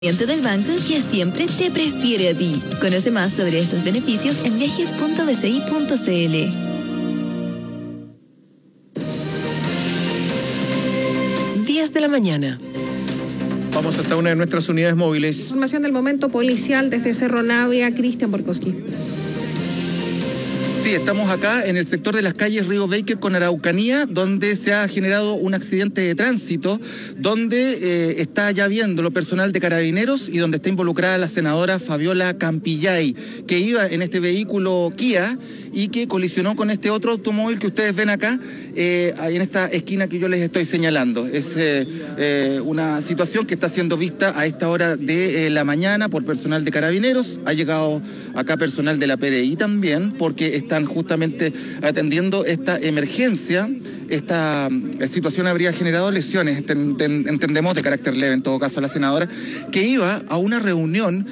Cliente del banco que siempre te prefiere a ti. Conoce más sobre estos beneficios en viajes.bci.cl. 10 de la mañana. Vamos hasta una de nuestras unidades móviles. Información del momento policial desde Cerro Navia, Cristian Borkowski. Sí, estamos acá en el sector de las calles Río Baker con Araucanía, donde se ha generado un accidente de tránsito, donde está ya viendo lo personal de Carabineros y donde está involucrada la senadora Fabiola Campillay, que iba en este vehículo Kia y que colisionó con este otro automóvil que ustedes ven acá, ahí en esta esquina que yo les estoy señalando. Es una situación que está siendo vista a esta hora de la mañana por personal de Carabineros. Ha llegado acá personal de la PDI también, porque están justamente atendiendo esta emergencia. Esta situación habría generado lesiones, entendemos, de carácter leve en todo caso a la senadora, que iba a una reunión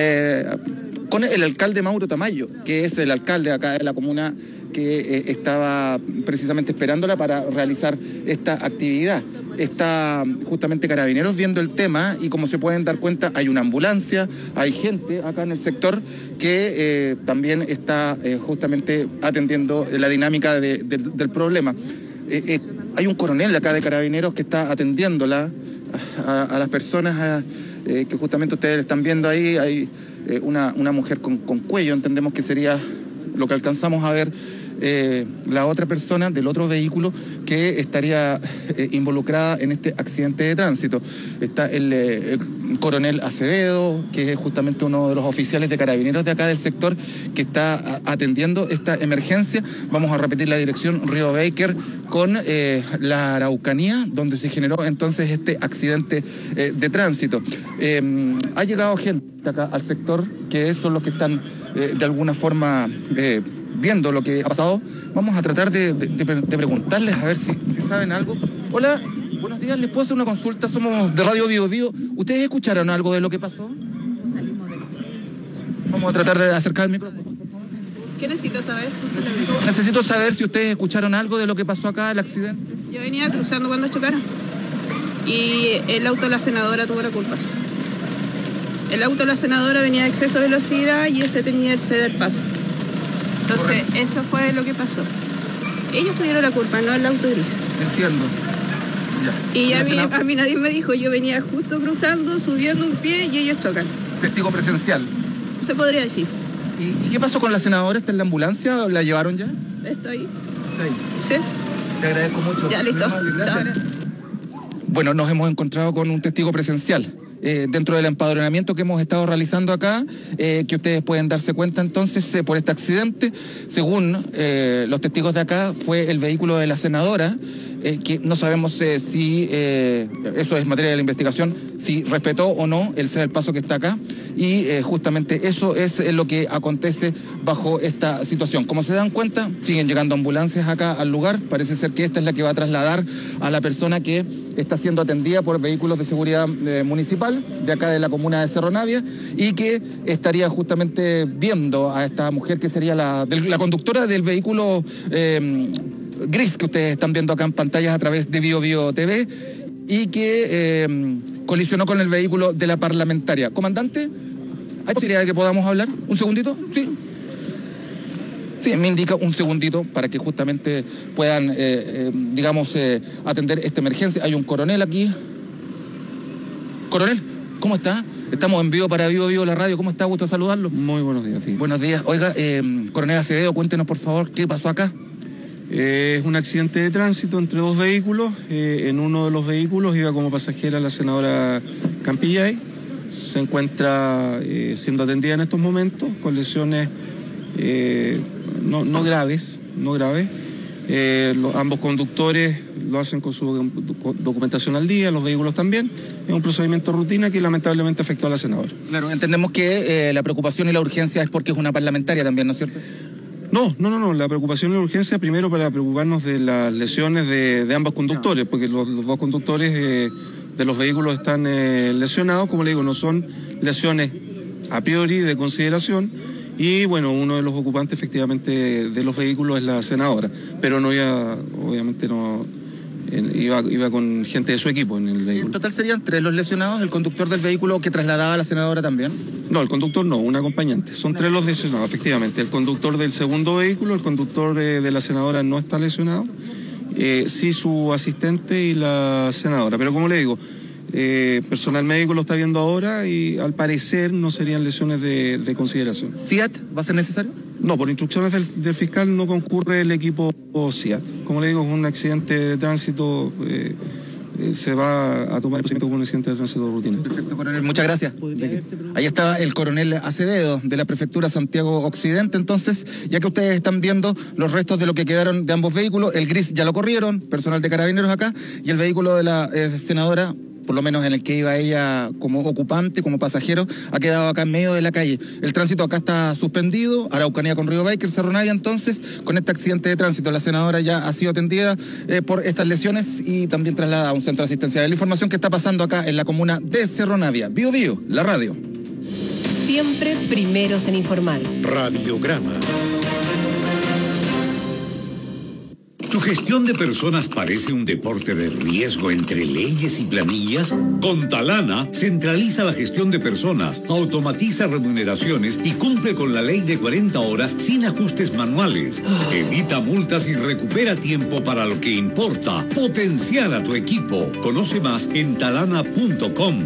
con el alcalde Mauro Tamayo, que es el alcalde acá de la comuna que estaba precisamente esperándola para realizar esta actividad. Está justamente Carabineros viendo el tema y, como se pueden dar cuenta, hay una ambulancia, hay gente acá en el sector que también está justamente atendiendo la dinámica del problema. Hay un coronel acá de Carabineros que está atendiéndola a las personas que justamente ustedes están viendo ahí. Hay una mujer con cuello, entendemos que sería lo que alcanzamos a ver. La otra persona del otro vehículo que estaría involucrada en este accidente de tránsito. Está el coronel Acevedo, que es justamente uno de los oficiales de Carabineros de acá del sector, que está atendiendo esta emergencia. Vamos a repetir la dirección: Río Baker con la Araucanía, donde se generó entonces este accidente de tránsito. Ha llegado gente acá al sector, que son los que están de alguna forma viendo lo que ha pasado. Vamos a tratar de preguntarles a ver si saben algo. Hola, buenos días, ¿les puedo hacer una consulta? Somos de Radio Bio Bio. ¿Ustedes escucharon algo de lo que pasó? Vamos a tratar de acercar el micrófono. ¿Qué necesitas saber? Necesito saber si ustedes escucharon algo de lo que pasó acá, el accidente. Yo venía cruzando cuando chocaron y el auto de la senadora tuvo la culpa. El auto de la senadora venía a exceso de velocidad y este tenía el ceder paso. Entonces, eso fue lo que pasó. Ellos tuvieron la culpa, no el auto gris. Entiendo. Ya. Y a mí nadie me dijo, yo venía justo cruzando, subiendo un pie y ellos chocan. Testigo presencial. Se podría decir. ¿Y qué pasó con la senadora? ¿Está en la ambulancia o la llevaron ya? Está ahí. Está ahí. Sí. Te agradezco mucho. Ya, listo. Gracias. Bueno, nos hemos encontrado con un testigo presencial. Dentro del empadronamiento que hemos estado realizando acá, que ustedes pueden darse cuenta entonces por este accidente. Según los testigos de acá, fue el vehículo de la senadora, que no sabemos si eso es materia de la investigación, si respetó o no el ceder paso que está acá, y justamente eso es lo que acontece bajo esta situación. Como se dan cuenta, siguen llegando ambulancias acá al lugar. Parece ser que esta es la que va a trasladar a la persona que está siendo atendida por vehículos de seguridad municipal de acá de la comuna de Cerro Navia, y que estaría justamente viendo a esta mujer que sería la conductora del vehículo gris que ustedes están viendo acá en pantallas a través de Bio Bio TV, y que colisionó con el vehículo de la parlamentaria. Comandante, ¿hay posibilidad de que podamos hablar? ¿Un segundito? Sí. Sí, me indica un segundito para que justamente puedan, atender esta emergencia. Hay un coronel aquí. Coronel, ¿cómo está? Estamos en vivo para Bio Bio, la radio. ¿Cómo está? Gusto saludarlo. Muy buenos días, sí. Buenos días. Oiga, coronel Acevedo, cuéntenos por favor qué pasó acá. Es un accidente de tránsito entre dos vehículos. En uno de los vehículos iba como pasajera la senadora Campillay. Se encuentra siendo atendida en estos momentos con lesiones no graves. Ambos conductores lo hacen con su documentación al día, los vehículos también. Es un procedimiento de rutina que lamentablemente afectó a la senadora. Claro, entendemos que la preocupación y la urgencia es porque es una parlamentaria también, ¿no es cierto? No. La preocupación y la urgencia, primero para preocuparnos de las lesiones de ambos conductores, porque los dos conductores de los vehículos están lesionados. Como le digo, no son lesiones a priori de consideración. Y bueno, uno de los ocupantes efectivamente de los vehículos es la senadora, pero obviamente no iba con gente de su equipo en el vehículo. En total serían 3 los lesionados, el conductor del vehículo que trasladaba a la senadora también. No, el conductor no, un acompañante. Son 3 los lesionados, efectivamente. El conductor del segundo vehículo, el conductor de la senadora no está lesionado. Sí su asistente y la senadora. Pero como le digo, personal médico lo está viendo ahora y al parecer no serían lesiones de consideración. ¿SIAT va a ser necesario? No, por instrucciones del fiscal no concurre el equipo SIAT. Como le digo, es un accidente de tránsito, se va a tomar el procedimiento como un accidente de tránsito rutinario. Perfecto, coronel, muchas gracias. Ahí estaba el coronel Acevedo de la Prefectura Santiago Occidente. Entonces, ya que ustedes están viendo los restos de lo que quedaron de ambos vehículos, el gris ya lo corrieron, personal de Carabineros acá, y el vehículo de la senadora, por lo menos en el que iba ella como ocupante, como pasajero, ha quedado acá en medio de la calle. El tránsito acá está suspendido, Araucanía con Río Baker, Cerro Navia. Entonces, con este accidente de tránsito, la senadora ya ha sido atendida por estas lesiones y también trasladada a un centro asistencial. La información que está pasando acá en la comuna de Cerro Navia. Bio Bio, la radio. Siempre primeros en informar. Radiograma. ¿Tu gestión de personas parece un deporte de riesgo entre leyes y planillas? Con Talana centraliza la gestión de personas, automatiza remuneraciones y cumple con la ley de 40 horas sin ajustes manuales. Evita multas y recupera tiempo para lo que importa. Potenciar a tu equipo. Conoce más en talana.com.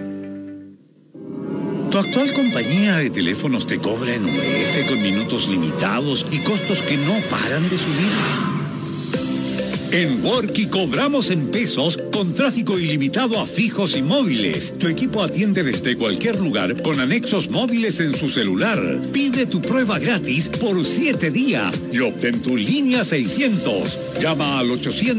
¿Tu actual compañía de teléfonos te cobra en UF con minutos limitados y costos que no paran de subir? En Worky cobramos en pesos con tráfico ilimitado a fijos y móviles. Tu equipo atiende desde cualquier lugar con anexos móviles en su celular. Pide tu prueba gratis por 7 días y obtén tu línea 600. Llama al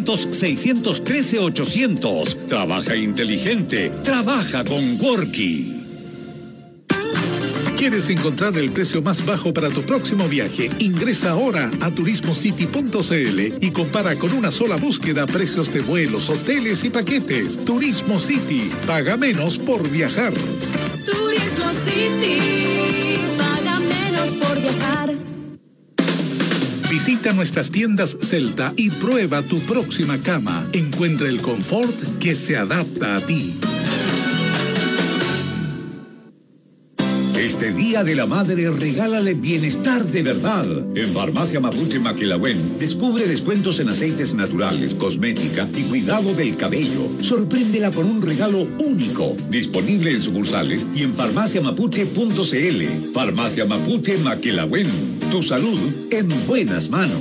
800-613-800. Trabaja inteligente. Trabaja con Worky. ¿Quieres encontrar el precio más bajo para tu próximo viaje? Ingresa ahora a turismocity.cl y compara con una sola búsqueda precios de vuelos, hoteles y paquetes. Turismo City. Paga menos por viajar. Turismo City. Paga menos por viajar. Visita nuestras tiendas Celta y prueba tu próxima cama. Encuentra el confort que se adapta a ti. Este Día de la Madre, regálale bienestar de verdad. En Farmacia Mapuche Maquilagüen, descubre descuentos en aceites naturales, cosmética y cuidado del cabello. Sorpréndela con un regalo único. Disponible en sucursales y en farmaciamapuche.cl. Farmacia Mapuche Maquilagüen. Tu salud en buenas manos.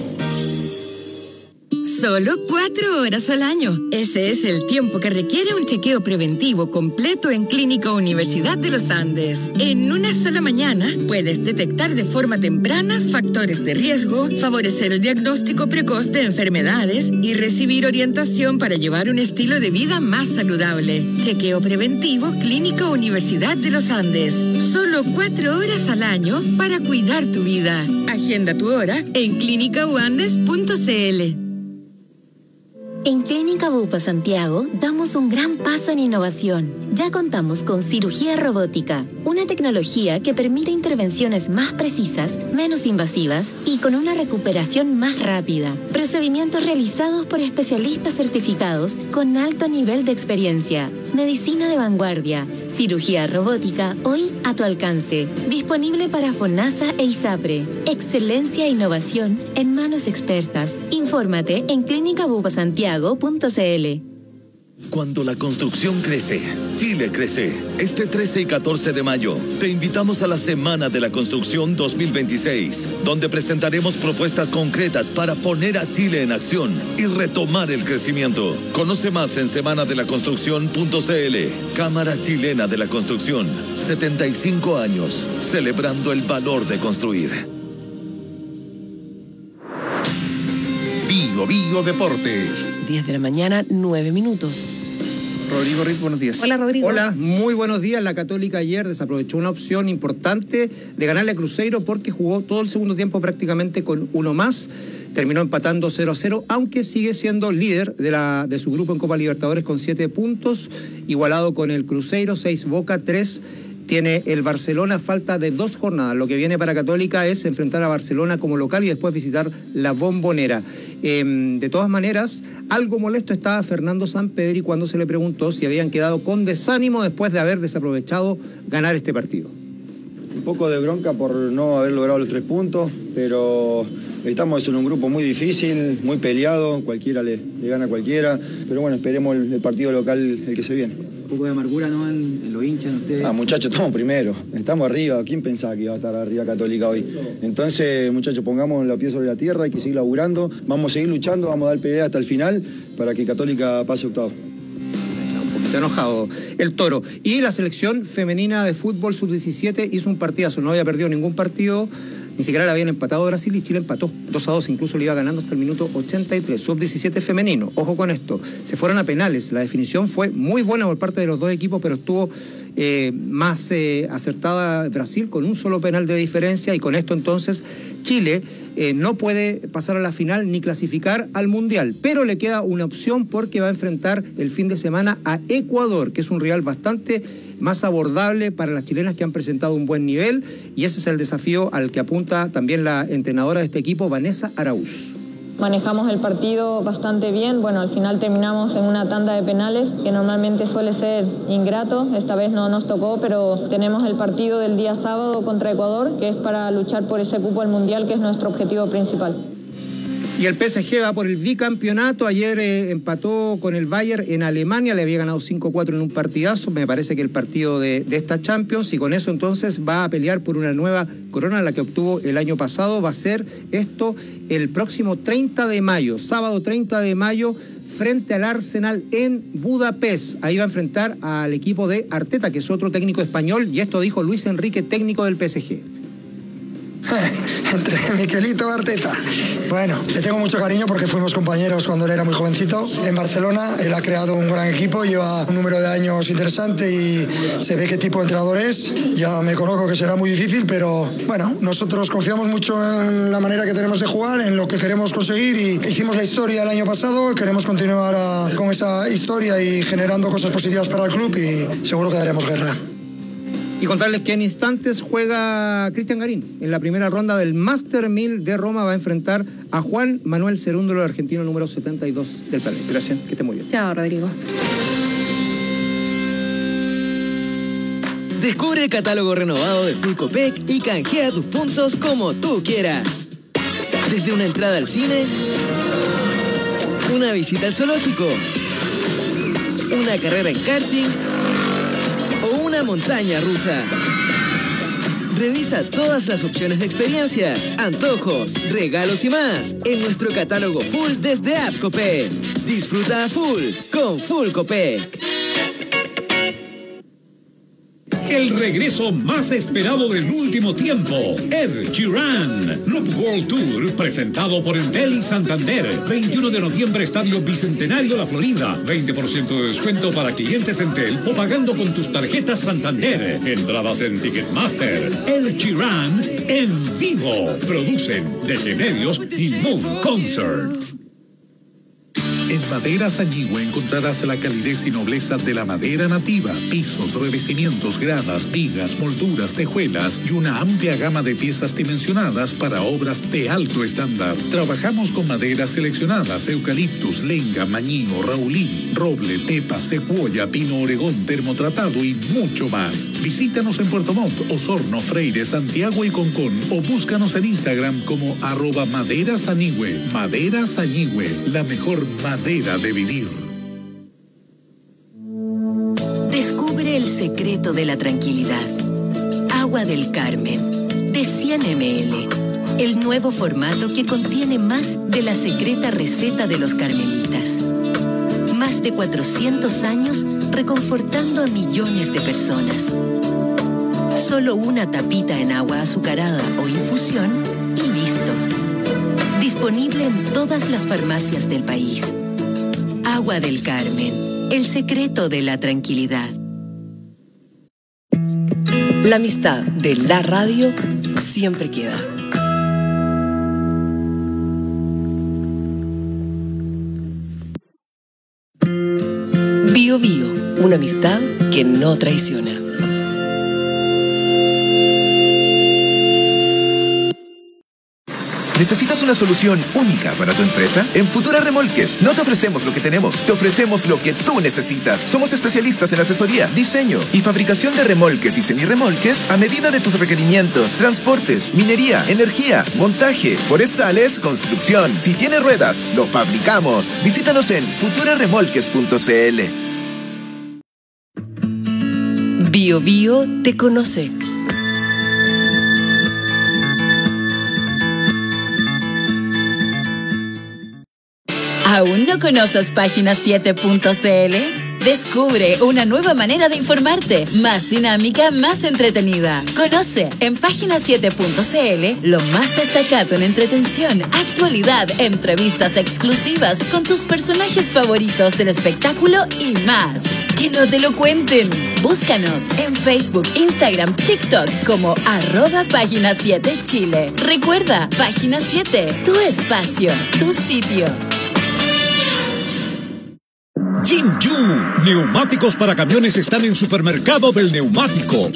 Solo 4 horas al año. Ese es el tiempo que requiere un chequeo preventivo completo en Clínica Universidad de los Andes. En una sola mañana puedes detectar de forma temprana factores de riesgo, favorecer el diagnóstico precoz de enfermedades y recibir orientación para llevar un estilo de vida más saludable. Chequeo preventivo Clínica Universidad de los Andes. Solo 4 horas al año para cuidar tu vida. Agenda tu hora en clínicauandes.cl. En Clínica Bupa Santiago damos un gran paso en innovación. Ya contamos con cirugía robótica, una tecnología que permite intervenciones más precisas, menos invasivas y con una recuperación más rápida. Procedimientos realizados por especialistas certificados con alto nivel de experiencia. Medicina de vanguardia, cirugía robótica hoy a tu alcance. Disponible para FONASA e ISAPRE. Excelencia e innovación en manos expertas. Infórmate en clínicabupasantiago.cl. Cuando la construcción crece, Chile crece. Este 13 y 14 de mayo, te invitamos a la Semana de la Construcción 2026, donde presentaremos propuestas concretas para poner a Chile en acción y retomar el crecimiento. Conoce más en semanadelaconstrucción.cl. Cámara Chilena de la Construcción. 75 años, celebrando el valor de construir. Bio Bio Deportes. 10 de la mañana, 9 minutos. Rodrigo Riz, buenos días. Hola, Rodrigo. Hola, muy buenos días. La Católica ayer desaprovechó una opción importante de ganarle a Cruzeiro porque jugó todo el segundo tiempo prácticamente con uno más. Terminó empatando 0-0, aunque sigue siendo líder de su grupo en Copa Libertadores con 7 puntos, igualado con el Cruzeiro, 6 Boca, 3 tiene el Barcelona, falta de 2 jornadas. Lo que viene para Católica es enfrentar a Barcelona como local y después visitar la Bombonera. De todas maneras, algo molesto estaba Fernando Sampedri cuando se le preguntó si habían quedado con desánimo después de haber desaprovechado ganar este partido. Un poco de bronca por no haber logrado los 3 puntos, pero estamos en un grupo muy difícil, muy peleado, cualquiera le gana a cualquiera, pero bueno, esperemos el partido local, el que se viene. Un poco de amargura, ¿no? En los hinchas, en ustedes. Muchachos, estamos primero, estamos arriba. ¿Quién pensaba que iba a estar arriba Católica hoy? Entonces, muchachos, pongamos los pies sobre la tierra, hay que seguir laburando, vamos a seguir luchando, vamos a dar pelea hasta el final para que Católica pase octavo. Un poquito enojado el Toro. Y la selección femenina de fútbol sub-17 hizo un partidazo, no había perdido ningún partido. Ni siquiera le habían empatado Brasil y Chile empató 2-2, incluso le iba ganando hasta el minuto 83. Sub-17 femenino, ojo con esto, se fueron a penales. La definición fue muy buena por parte de los dos equipos, pero estuvo más acertada Brasil con un solo penal de diferencia, y con esto entonces Chile no puede pasar a la final ni clasificar al Mundial, pero le queda una opción porque va a enfrentar el fin de semana a Ecuador, que es un rival bastante más abordable para las chilenas que han presentado un buen nivel, y ese es el desafío al que apunta también la entrenadora de este equipo, Vanessa Araúz. Manejamos el partido bastante bien, bueno, al final terminamos en una tanda de penales que normalmente suele ser ingrato, esta vez no nos tocó, pero tenemos el partido del día sábado contra Ecuador, que es para luchar por ese cupo al Mundial, que es nuestro objetivo principal. Y el PSG va por el bicampeonato. Ayer empató con el Bayern en Alemania, le había ganado 5-4 en un partidazo, me parece que el partido de esta Champions, y con eso entonces va a pelear por una nueva corona, la que obtuvo el año pasado. Va a ser esto el próximo 30 de mayo, sábado 30 de mayo, frente al Arsenal en Budapest. Ahí va a enfrentar al equipo de Arteta, que es otro técnico español, y esto dijo Luis Enrique, técnico del PSG. Entre Miquelito y Arteta. Bueno, le tengo mucho cariño porque fuimos compañeros cuando él era muy jovencito en Barcelona. Él ha creado un gran equipo, lleva un número de años interesante y se ve qué tipo de entrenador es. Ya me conozco que será muy difícil, pero bueno, nosotros confiamos mucho en la manera que tenemos de jugar, en lo que queremos conseguir, y hicimos la historia el año pasado. Queremos continuar con esa historia y generando cosas positivas para el club, y seguro que daremos guerra. Y contarles que en instantes juega Cristian Garín. En la primera ronda del Master 1000 de Roma va a enfrentar a Juan Manuel Cerúndolo, el argentino número 72 del planeta. Gracias, que esté muy bien. Chao, Rodrigo. Descubre el catálogo renovado de Full Copec y canjea tus puntos como tú quieras. Desde una entrada al cine, una visita al zoológico, una carrera en karting o una montaña rusa. Revisa todas las opciones de experiencias, antojos, regalos y más en nuestro catálogo full desde App Copec. Disfruta a full con Full Copec. El regreso más esperado del último tiempo, Ed Sheeran. Loop World Tour, presentado por Entel y Santander. 21 de noviembre, Estadio Bicentenario, La Florida. 20% de descuento para clientes Entel o pagando con tus tarjetas Santander. Entradas en Ticketmaster. Ed Sheeran en vivo. Producen DG Medios y Moon Concerts. En Maderas Añihue encontrarás la calidez y nobleza de la madera nativa, pisos, revestimientos, gradas, vigas, molduras, tejuelas y una amplia gama de piezas dimensionadas para obras de alto estándar. Trabajamos con maderas seleccionadas: eucaliptus, lenga, mañío, raulí, roble, tepa, secuoya, pino oregón, termotratado y mucho más. Visítanos en Puerto Montt, Osorno, Freire, Santiago y Concón, o búscanos en Instagram como @maderasañihue. Maderas Añihue, la mejor madera de vivir. Descubre el secreto de la tranquilidad. Agua del Carmen, de 100 ml. El nuevo formato que contiene más de la secreta receta de los carmelitas. Más de 400 años reconfortando a millones de personas. Solo una tapita en agua azucarada o infusión y listo. Disponible en todas las farmacias del país. Agua del Carmen, el secreto de la tranquilidad. La amistad de la radio siempre queda. Bio Bio, una amistad que no traiciona. ¿Necesitas una solución única para tu empresa? En Futura Remolques no te ofrecemos lo que tenemos, te ofrecemos lo que tú necesitas. Somos especialistas en asesoría, diseño y fabricación de remolques y semirremolques a medida de tus requerimientos, transportes, minería, energía, montaje, forestales, construcción. Si tienes ruedas, lo fabricamos. Visítanos en futuraremolques.cl. Bio Bio te conoce. ¿Aún no conoces Página7.cl? Descubre una nueva manera de informarte, más dinámica, más entretenida. Conoce en Página7.cl lo más destacado en entretención, actualidad, entrevistas exclusivas con tus personajes favoritos del espectáculo y más. ¡Que no te lo cuenten! Búscanos en Facebook, Instagram, TikTok como @Página7Chile. Recuerda, Página 7, tu espacio, tu sitio. Jinju, neumáticos para camiones están en Supermercado del Neumático.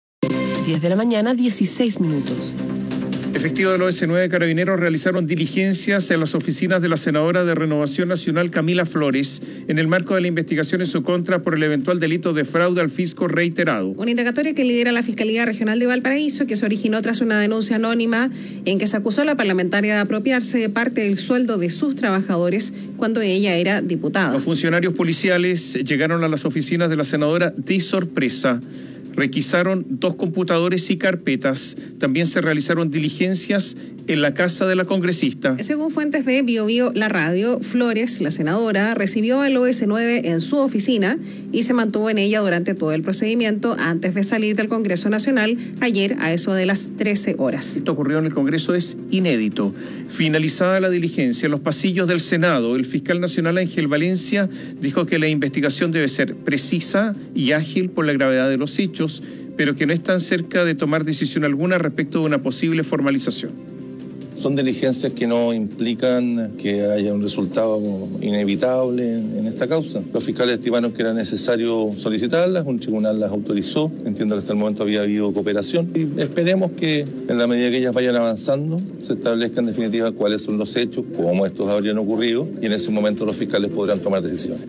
10 de la mañana, 16 minutos. Efectivos del OS9 Carabineros realizaron diligencias en las oficinas de la senadora de Renovación Nacional Camila Flores en el marco de la investigación en su contra por el eventual delito de fraude al fisco reiterado. Una indagatoria que lidera la Fiscalía Regional de Valparaíso, que se originó tras una denuncia anónima en que se acusó a la parlamentaria de apropiarse de parte del sueldo de sus trabajadores cuando ella era diputada. Los funcionarios policiales llegaron a las oficinas de la senadora de sorpresa. Requisaron 2 computadores y carpetas. También se realizaron diligencias en la casa de la congresista. Según fuentes de Bio Bio, la radio, Flores, la senadora, recibió al OS9 en su oficina y se mantuvo en ella durante todo el procedimiento antes de salir del Congreso Nacional ayer a eso de las 13 horas. Esto ocurrió en el Congreso, es inédito. Finalizada la diligencia en los pasillos del Senado, el fiscal nacional Ángel Valencia dijo que la investigación debe ser precisa y ágil por la gravedad de los hechos, pero que no están cerca de tomar decisión alguna respecto de una posible formalización. Son diligencias que no implican que haya un resultado inevitable en esta causa. Los fiscales estimaron que era necesario solicitarlas, un tribunal las autorizó, entiendo que hasta el momento había habido cooperación y esperemos que en la medida que ellas vayan avanzando se establezcan en definitiva cuáles son los hechos, cómo estos habrían ocurrido y en ese momento los fiscales podrán tomar decisiones.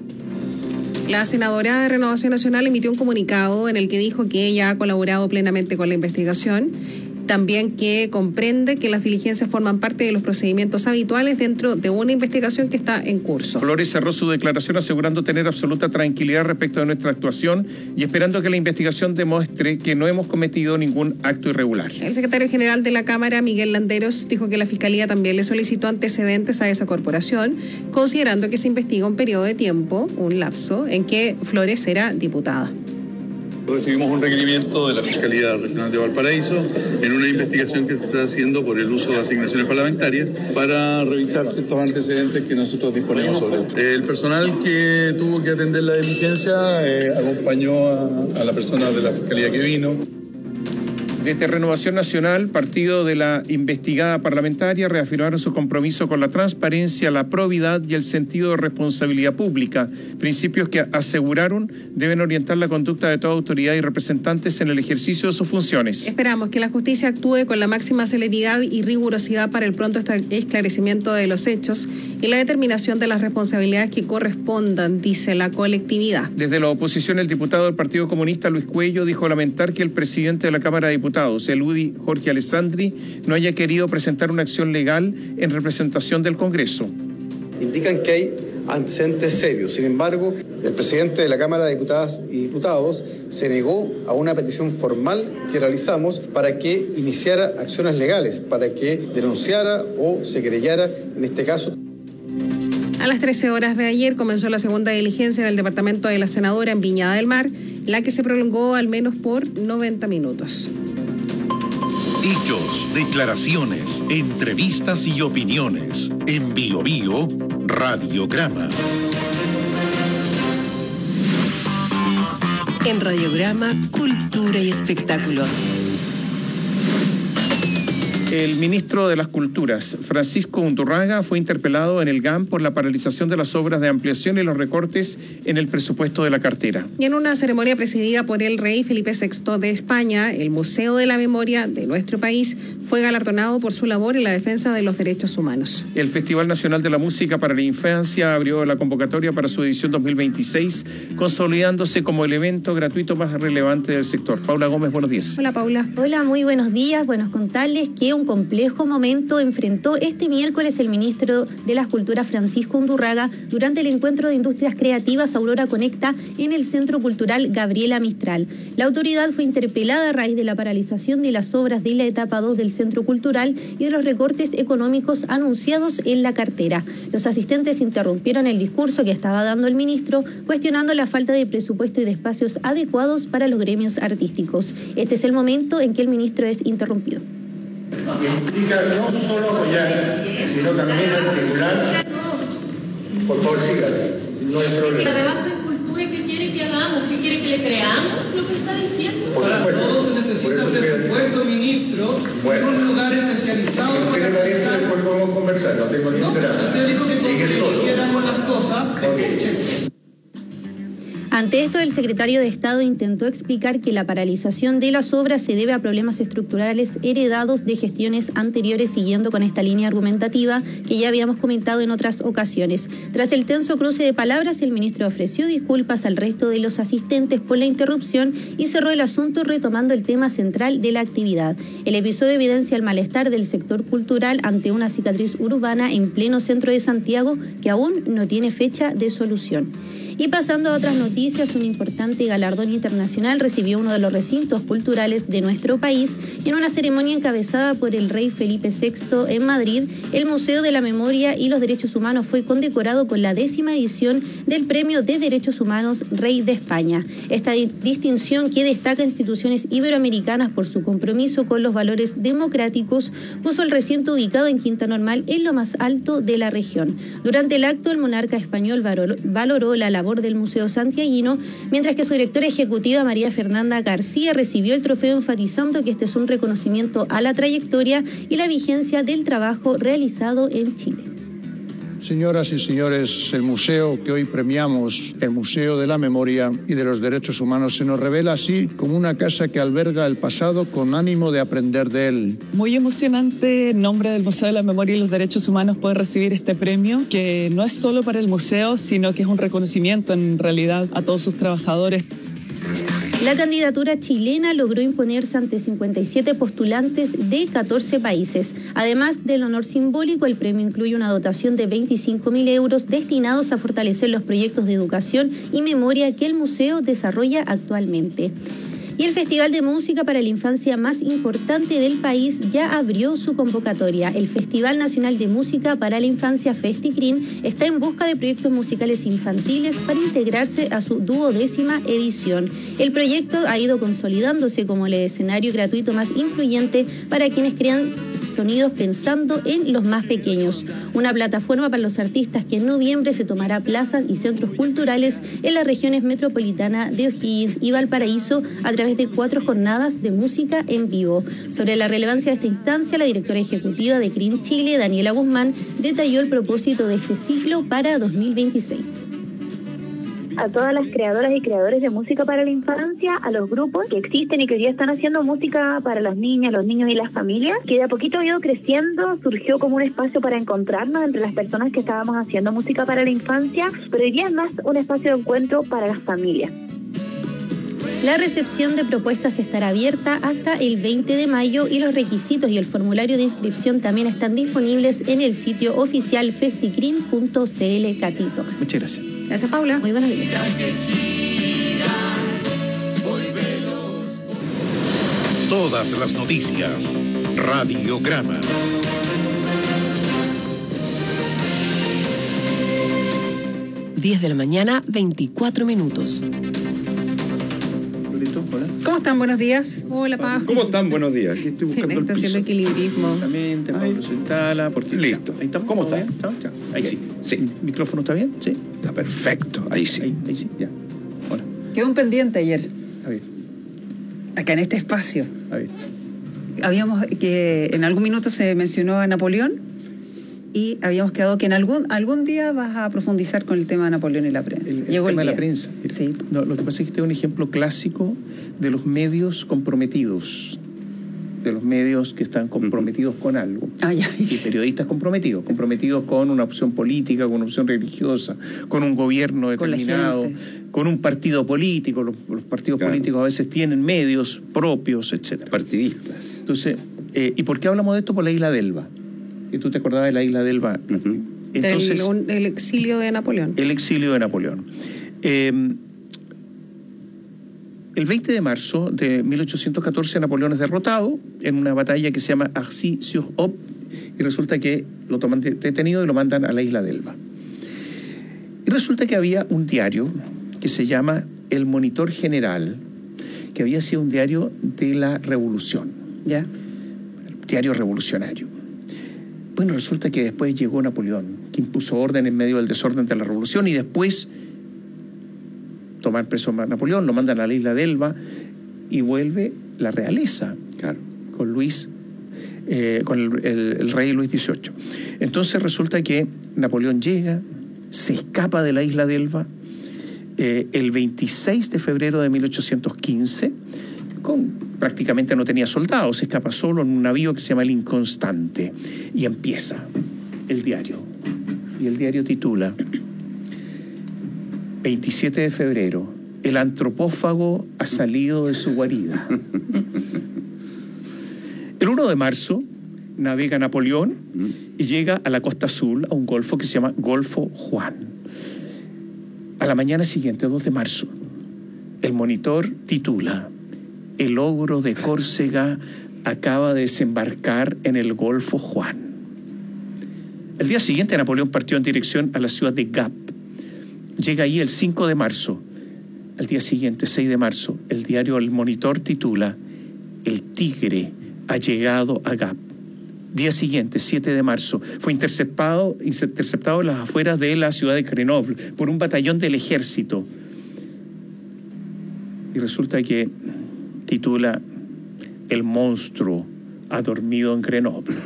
La senadora de Renovación Nacional emitió un comunicado en el que dijo que ella ha colaborado plenamente con la investigación. También que comprende que las diligencias forman parte de los procedimientos habituales dentro de una investigación que está en curso. Flores cerró su declaración asegurando tener absoluta tranquilidad respecto de nuestra actuación y esperando que la investigación demuestre que no hemos cometido ningún acto irregular. El secretario general de la Cámara, Miguel Landeros, dijo que la Fiscalía también le solicitó antecedentes a esa corporación, considerando que se investiga un periodo de tiempo, un lapso, en que Flores era diputada. Recibimos un requerimiento de la Fiscalía Regional de Valparaíso en una investigación que se está haciendo por el uso de asignaciones parlamentarias para revisar ciertos antecedentes que nosotros disponemos sobre él. El personal que tuvo que atender la diligencia acompañó a la persona de la Fiscalía que vino. Desde Renovación Nacional, partido de la investigada parlamentaria, reafirmaron su compromiso con la transparencia, la probidad y el sentido de responsabilidad pública, principios que aseguraron deben orientar la conducta de toda autoridad y representantes en el ejercicio de sus funciones. Esperamos que la justicia actúe con la máxima celeridad y rigurosidad para el pronto esclarecimiento de los hechos y la determinación de las responsabilidades que correspondan, dice la colectividad. Desde la oposición, el diputado del Partido Comunista, Luis Cuello, dijo lamentar que el presidente de la Cámara de Diputados, el UDI Jorge Alessandri, no haya querido presentar una acción legal en representación del Congreso. Indican que hay antecedentes serios. Sin embargo, el presidente de la Cámara de Diputadas y Diputados se negó a una petición formal que realizamos para que iniciara acciones legales, para que denunciara o se querellara en este caso. A las 13 horas de ayer comenzó la segunda diligencia en el departamento de la senadora en Viña del Mar, la que se prolongó al menos por 90 minutos. Hechos, declaraciones, entrevistas y opiniones. En Bio Bio, Radiograma. En Radiograma, Cultura y Espectáculos. El ministro de las Culturas, Francisco Undurraga, fue interpelado en el GAM por la paralización de las obras de ampliación y los recortes en el presupuesto de la cartera. Y en una ceremonia presidida por el rey Felipe VI de España, el Museo de la Memoria de nuestro país fue galardonado por su labor en la defensa de los derechos humanos. El Festival Nacional de la Música para la Infancia abrió la convocatoria para su edición 2026, consolidándose como el evento gratuito más relevante del sector. Paula Gómez, buenos días. Hola, Paula. Hola, muy buenos días. Bueno, contarles que un complejo momento enfrentó este miércoles el ministro de las Culturas, Francisco Undurraga, durante el encuentro de industrias creativas Aurora Conecta en el Centro Cultural Gabriela Mistral. La autoridad fue interpelada a raíz de la paralización de las obras de la etapa 2 del Centro Cultural y de los recortes económicos anunciados en la cartera. Los asistentes interrumpieron el discurso que estaba dando el ministro, cuestionando la falta de presupuesto y de espacios adecuados para los gremios artísticos. Este es el momento en que el ministro es interrumpido. Implica no solo apoyar, sino también articular. Por favor, sígale, no hay problema. ¿Qué quiere que hagamos? ¿Qué quiere que le creamos lo que está diciendo? Para todo se necesita presupuesto, ministro, un lugar especializado. Si usted le parece, después podemos conversar, no tengo ningún drama. Usted dijo que todos quieramos las cosas. Ante esto, el secretario de Estado intentó explicar que la paralización de las obras se debe a problemas estructurales heredados de gestiones anteriores, siguiendo con esta línea argumentativa que ya habíamos comentado en otras ocasiones. Tras el tenso cruce de palabras, el ministro ofreció disculpas al resto de los asistentes por la interrupción y cerró el asunto retomando el tema central de la actividad. El episodio evidencia el malestar del sector cultural ante una cicatriz urbana en pleno centro de Santiago que aún no tiene fecha de solución. Y pasando a otras noticias, un importante galardón internacional recibió uno de los recintos culturales de nuestro país en una ceremonia encabezada por el rey Felipe VI en Madrid. El Museo de la Memoria y los Derechos Humanos fue condecorado con la 10ª edición del Premio de Derechos Humanos Rey de España. Esta distinción, que destaca instituciones iberoamericanas por su compromiso con los valores democráticos, puso el recinto ubicado en Quinta Normal en lo más alto de la región. Durante el acto, el monarca español valoró la labor del Museo Santiaguino, mientras que su directora ejecutiva, María Fernanda García, recibió el trofeo enfatizando que este es un reconocimiento a la trayectoria y la vigencia del trabajo realizado en Chile. Señoras y señores, el museo que hoy premiamos, el Museo de la Memoria y de los Derechos Humanos, se nos revela así como una casa que alberga el pasado con ánimo de aprender de él. Muy emocionante, en nombre del Museo de la Memoria y los Derechos Humanos, poder recibir este premio, que no es solo para el museo, sino que es un reconocimiento en realidad a todos sus trabajadores. La candidatura chilena logró imponerse ante 57 postulantes de 14 países. Además del honor simbólico, el premio incluye una dotación de 25.000 euros destinados a fortalecer los proyectos de educación y memoria que el museo desarrolla actualmente. Y el Festival de Música para la Infancia más importante del país ya abrió su convocatoria. El Festival Nacional de Música para la Infancia, FestiCrim, está en busca de proyectos musicales infantiles para integrarse a su 12ª edición. El proyecto ha ido consolidándose como el escenario gratuito más influyente para quienes crean sonidos pensando en los más pequeños. Una plataforma para los artistas que en noviembre se tomará plazas y centros culturales en las regiones metropolitanas de O'Higgins y Valparaíso a través de 4 jornadas de música en vivo. Sobre la relevancia de esta instancia, la directora ejecutiva de CRIM Chile, Daniela Guzmán, detalló el propósito de este ciclo para 2026. A todas las creadoras y creadores de música para la infancia, a los grupos que existen y que hoy día están haciendo música para las niñas, los niños y las familias, que de a poquito ha ido creciendo, surgió como un espacio para encontrarnos entre las personas que estábamos haciendo música para la infancia, pero hoy día es más un espacio de encuentro para las familias. La recepción de propuestas estará abierta hasta el 20 de mayo y los requisitos y el formulario de inscripción también están disponibles en el sitio oficial festicrim.cl. Catito. Muchas gracias. Gracias, Paula. Muy buenos días. Todas las noticias. Radiograma. De la mañana, 24 minutos. Hola. ¿Cómo están? Buenos días. Hola, Paz. ¿Cómo están? Buenos días. Aquí estoy buscando el piso. Haciendo equilibrismo. Exactamente, Pablo se instala. Porque listo. Ahí estamos. ¿Cómo está? Ya. Ahí sí. ¿El micrófono está bien? Sí. Está perfecto. Ahí sí. Ahí sí, ya. Hola. Quedó un pendiente ayer. A ver. Acá en este espacio. A ver. Habíamos que en algún minuto se mencionó a Napoleón. Y habíamos quedado que en algún día vas a profundizar con el tema de Napoleón y la prensa. El tema de la prensa. Sí. No, lo que pasa es que este es un ejemplo clásico de los medios comprometidos. de los medios que están comprometidos con algo. Y periodistas comprometidos con una opción política, con una opción religiosa, con un gobierno determinado, con un partido político. Los partidos políticos a veces tienen medios propios, etcétera. Partidistas. Entonces, ¿y por qué hablamos de esto? Por la isla de Elba. Si tú te acordabas de la isla de Elba. Entonces, el exilio de Napoleón. El exilio de Napoleón. El 20 de marzo de 1814 Napoleón es derrotado en una batalla que se llama Arcis-sur-Aube y resulta que lo toman detenido y lo mandan a la isla de Elba. Y resulta que había un diario que se llama El Monitor General, que había sido un diario de la Revolución. ¿Ya? Diario revolucionario. Bueno, resulta que después llegó Napoleón, que impuso orden en medio del desorden de la Revolución y después tomar preso a Napoleón, lo mandan a la isla de Elba y vuelve la realeza con Luis, con el rey Luis XVIII. Entonces resulta que Napoleón llega, se escapa de la isla de Elba el 26 de febrero de 1815, prácticamente no tenía soldados, se escapa solo en un navío que se llama el Inconstante y empieza el diario. Y el diario titula 27 de febrero, el antropófago ha salido de su guarida. El 1 de marzo navega Napoleón y llega a la costa azul, a un golfo que se llama Golfo Juan. A la mañana siguiente, 2 de marzo, el Monitor titula: el ogro de Córcega acaba de desembarcar en el Golfo Juan. El día siguiente Napoleón partió en dirección a la ciudad de Gap. Llega ahí el 5 de marzo. Al día siguiente, 6 de marzo, el diario El Monitor titula: el tigre ha llegado a Gap. Día siguiente, 7 de marzo, fue interceptado en las afueras de la ciudad de Grenoble por un batallón del ejército. Y resulta que titula: el monstruo ha dormido en Grenoble.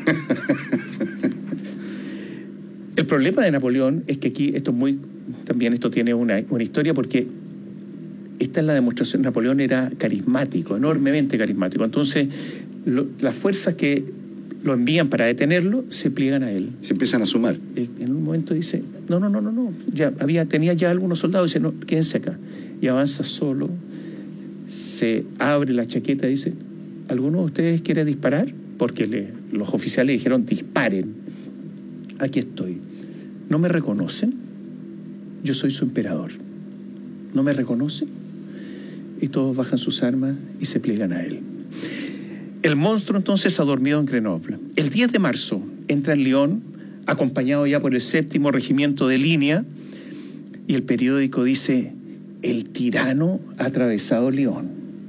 El problema de Napoleón es que aquí esto tiene una historia, porque esta es la demostración. Napoleón era carismático, enormemente carismático. Entonces, las fuerzas que lo envían para detenerlo se pliegan a él. Se empiezan a sumar. En un momento dice, no. Tenía ya algunos soldados, dice, no, quédense acá. Y avanza solo, se abre la chaqueta y dice, ¿alguno de ustedes quiere disparar? Porque los oficiales dijeron, disparen. Aquí estoy. ¿No me reconocen? Yo soy su emperador. ¿No me reconocen? Y todos bajan sus armas y se pliegan a él. El monstruo entonces ha dormido en Grenoble. El 10 de marzo entra en Lyon, acompañado ya por el 7º Regimiento de Línea, y el periódico dice, el tirano ha atravesado Lyon.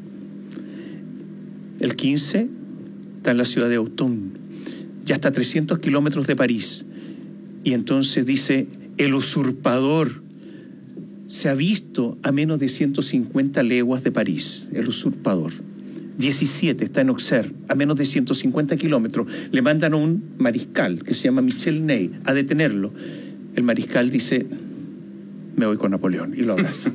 El 15 está en la ciudad de Autun, ya está a 300 kilómetros de París. Y entonces dice, el usurpador se ha visto a menos de 150 leguas de París, el usurpador. 17 está en Auxerre, a menos de 150 kilómetros. Le mandan a un mariscal que se llama Michel Ney a detenerlo. El mariscal dice, me voy con Napoleón, y lo abraza.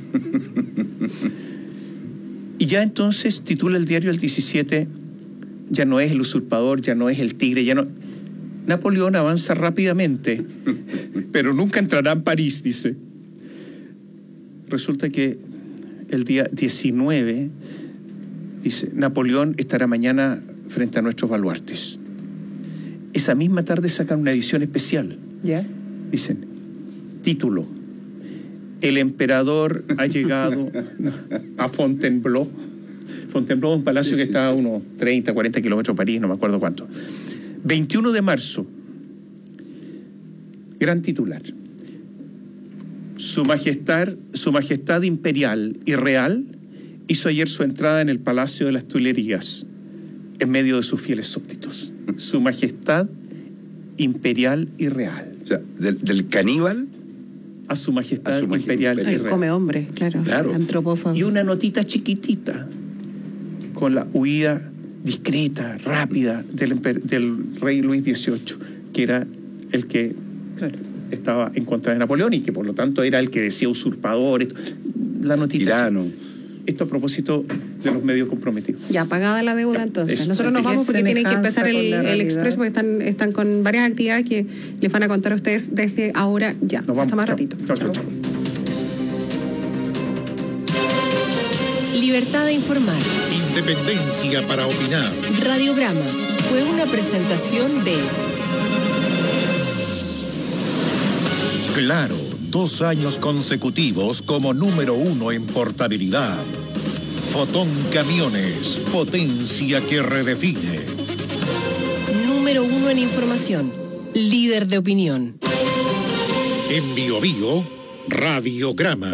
Y ya entonces titula el diario el 17, ya no es el usurpador, ya no es el tigre, ya no... Napoleón avanza rápidamente, pero nunca entrará en París, dice. Resulta que el día 19, dice, Napoleón estará mañana frente a nuestros baluartes. Esa misma tarde sacan una edición especial. ¿Ya? Dicen, título, el emperador ha llegado a Fontainebleau. Fontainebleau es un palacio que está a unos 30, 40 kilómetros de París, no me acuerdo cuánto. 21 de marzo, gran titular. Su majestad imperial y real hizo ayer su entrada en el Palacio de las Tuilerías, en medio de sus fieles súbditos. Su majestad imperial y real. O sea, del caníbal a su majestad imperial y real. Come hombre, claro. Antropófago. Y una notita chiquitita con la huida discreta, rápida del rey Luis XVIII, que era el que estaba en contra de Napoleón y que por lo tanto era el que decía usurpador. La notita. Tirano. Esto a propósito de los medios comprometidos. Ya, pagada la deuda entonces. Eso. Nosotros nos vamos porque tienen que empezar el Expreso, porque están con varias actividades que les van a contar a ustedes desde ahora ya. Hasta más ratito. Chao. Libertad de informar. Independencia para opinar. Radiograma fue una presentación de Claro, 2 años consecutivos como número 1 en portabilidad. Fotón Camiones, potencia que redefine. Número 1 en información, líder de opinión. En Bio Bio, Radiograma.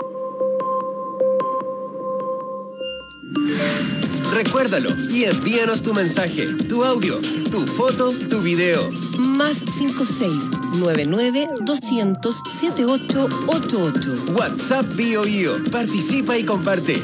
Recuérdalo y envíanos tu mensaje, tu audio, tu foto, tu video. Más 56-99-200-7888. WhatsApp Bio Bio. Participa y comparte.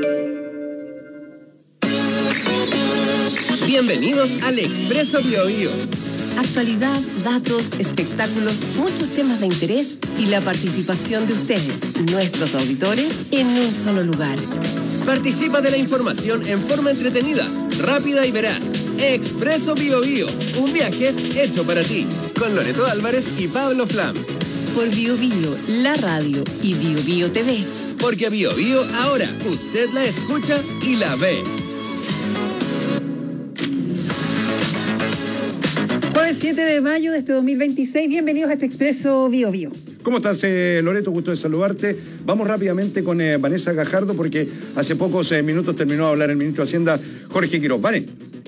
Bienvenidos al Expreso Bio Bio. Actualidad, datos, espectáculos, muchos temas de interés y la participación de ustedes, nuestros auditores, en un solo lugar. Participa de la información en forma entretenida, rápida y veraz. Expreso Bio Bio, un viaje hecho para ti, con Loreto Álvarez y Pablo Flam. Por Bio Bio, la radio y Bio Bio TV. Porque a Bio Bio ahora usted la escucha y la ve. Jueves 7 de mayo de este 2026, bienvenidos a este Expreso Bio Bio. ¿Cómo estás, Loreto? Gusto de saludarte. Vamos rápidamente con Vanessa Gajardo, porque hace pocos minutos terminó de hablar el ministro de Hacienda, Jorge Quiroz. Vane.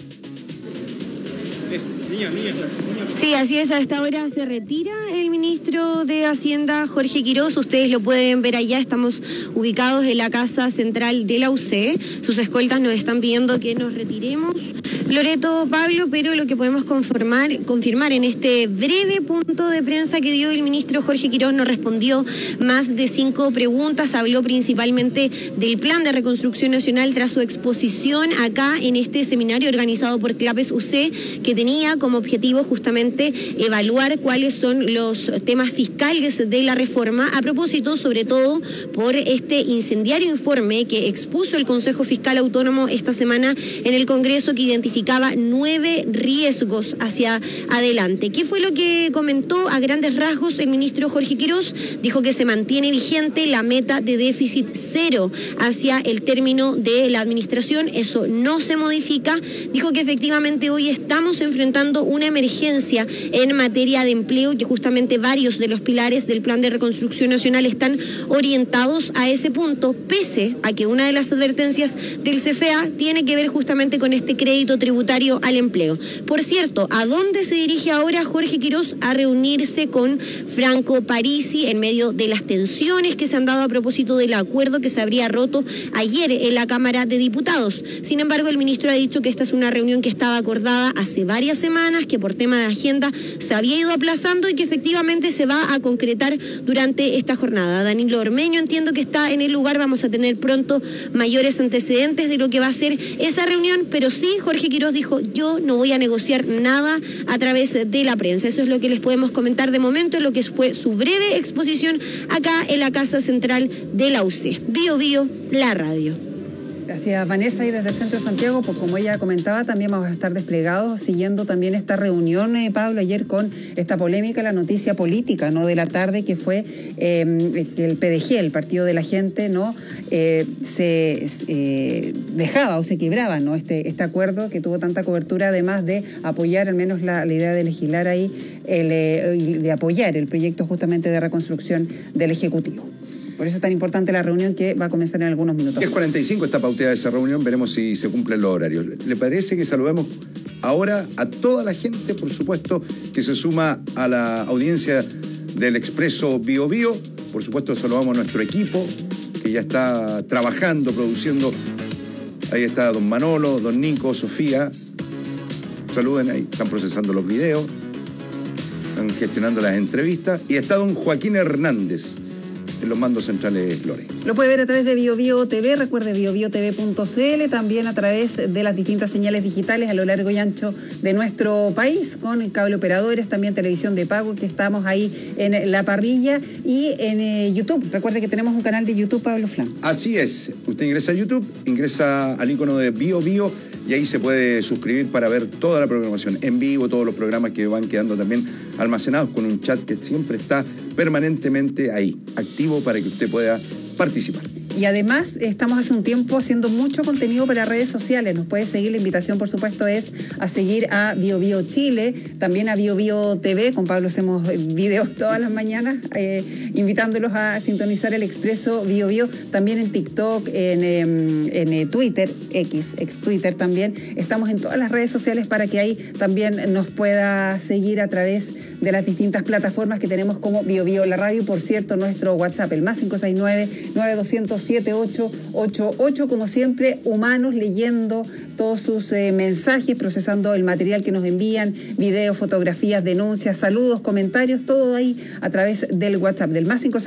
Sí, así es. A esta hora se retira el ministro de Hacienda, Jorge Quiroz. Ustedes lo pueden ver allá. Estamos ubicados en la Casa Central de la UC. Sus escoltas nos están pidiendo que nos retiremos. Loreto, Pablo, pero lo que podemos confirmar en este breve punto de prensa que dio el ministro Jorge Quiroz, nos respondió más de 5 preguntas, habló principalmente del plan de reconstrucción nacional tras su exposición acá en este seminario organizado por Clapes UC, que tenía como objetivo justamente evaluar cuáles son los temas fiscales de la reforma, a propósito sobre todo por este incendiario informe que expuso el Consejo Fiscal Autónomo esta semana en el Congreso, que identificaba 9 riesgos hacia adelante. ¿Qué fue lo que comentó a grandes rasgos el ministro Jorge Quiroz? Dijo que se mantiene vigente la meta de déficit cero hacia el término de la administración. Eso no se modifica. Dijo que efectivamente hoy estamos enfrentando una emergencia en materia de empleo, que justamente varios de los pilares del plan de reconstrucción nacional están orientados a ese punto, pese a que una de las advertencias del CFA tiene que ver justamente con este crédito tributario al empleo. Por cierto, ¿a dónde se dirige ahora Jorge Quiroz? A reunirse con Franco Parisi en medio de las tensiones que se han dado a propósito del acuerdo que se habría roto ayer en la Cámara de Diputados. Sin embargo, el ministro ha dicho que esta es una reunión que estaba acordada hace varias semanas, que por tema de agenda se había ido aplazando y que efectivamente se va a concretar durante esta jornada. Danilo Ormeño entiendo que está en el lugar. Vamos a tener pronto mayores antecedentes de lo que va a ser esa reunión, pero sí, Jorge Quiroz dijo: yo no voy a negociar nada a través de la prensa. Eso es lo que les podemos comentar de momento, en lo que fue su breve exposición acá en la Casa Central de la UC. Bio Bio, la radio. Gracias, Vanessa. Y desde el Centro de Santiago, pues como ella comentaba, también vamos a estar desplegados siguiendo también esta reunión, Pablo, ayer con esta polémica, la noticia política, ¿no?, de la tarde, que fue que el PDG, el Partido de la Gente, ¿no?, se dejaba o se quebraba, ¿no?, este acuerdo que tuvo tanta cobertura, además de apoyar al menos la idea de legislar ahí, de apoyar el proyecto justamente de reconstrucción del Ejecutivo. Por eso es tan importante la reunión, que va a comenzar en algunos minutos. 10:45 está pauteada esa reunión, veremos si se cumplen los horarios. ¿Le parece que saludemos ahora a toda la gente, por supuesto, que se suma a la audiencia del Expreso Bio Bio? Por supuesto, saludamos a nuestro equipo, que ya está trabajando, produciendo. Ahí está don Manolo, don Nico, Sofía. Saluden ahí, están procesando los videos, están gestionando las entrevistas. Y está don Joaquín Hernández, en los mandos centrales, Lore. Lo puede ver a través de BioBio TV, recuerde biobiotv.cl, también a través de las distintas señales digitales a lo largo y ancho de nuestro país, con cable operadores, también televisión de pago, que estamos ahí en la parrilla, y en YouTube. Recuerde que tenemos un canal de YouTube, Pablo Flan. Así es, usted ingresa a YouTube, ingresa al icono de BioBio y ahí se puede suscribir para ver toda la programación en vivo, todos los programas que van quedando también almacenados con un chat que siempre está permanentemente ahí, activo para que usted pueda participar. Y además estamos hace un tiempo haciendo mucho contenido para redes sociales. Nos puede seguir, la invitación por supuesto es a seguir a BioBio Chile, también a BioBio TV. Con Pablo hacemos videos todas las mañanas, invitándolos a sintonizar el Expreso BioBio, también en TikTok, en Twitter, ex Twitter también. Estamos en todas las redes sociales para que ahí también nos pueda seguir a través de las distintas plataformas que tenemos como BioBio La Radio. Por cierto, nuestro WhatsApp, el +569-9200-7888, como siempre, humanos leyendo todos sus mensajes, procesando el material que nos envían, videos, fotografías, denuncias, saludos, comentarios, todo ahí a través del WhatsApp, del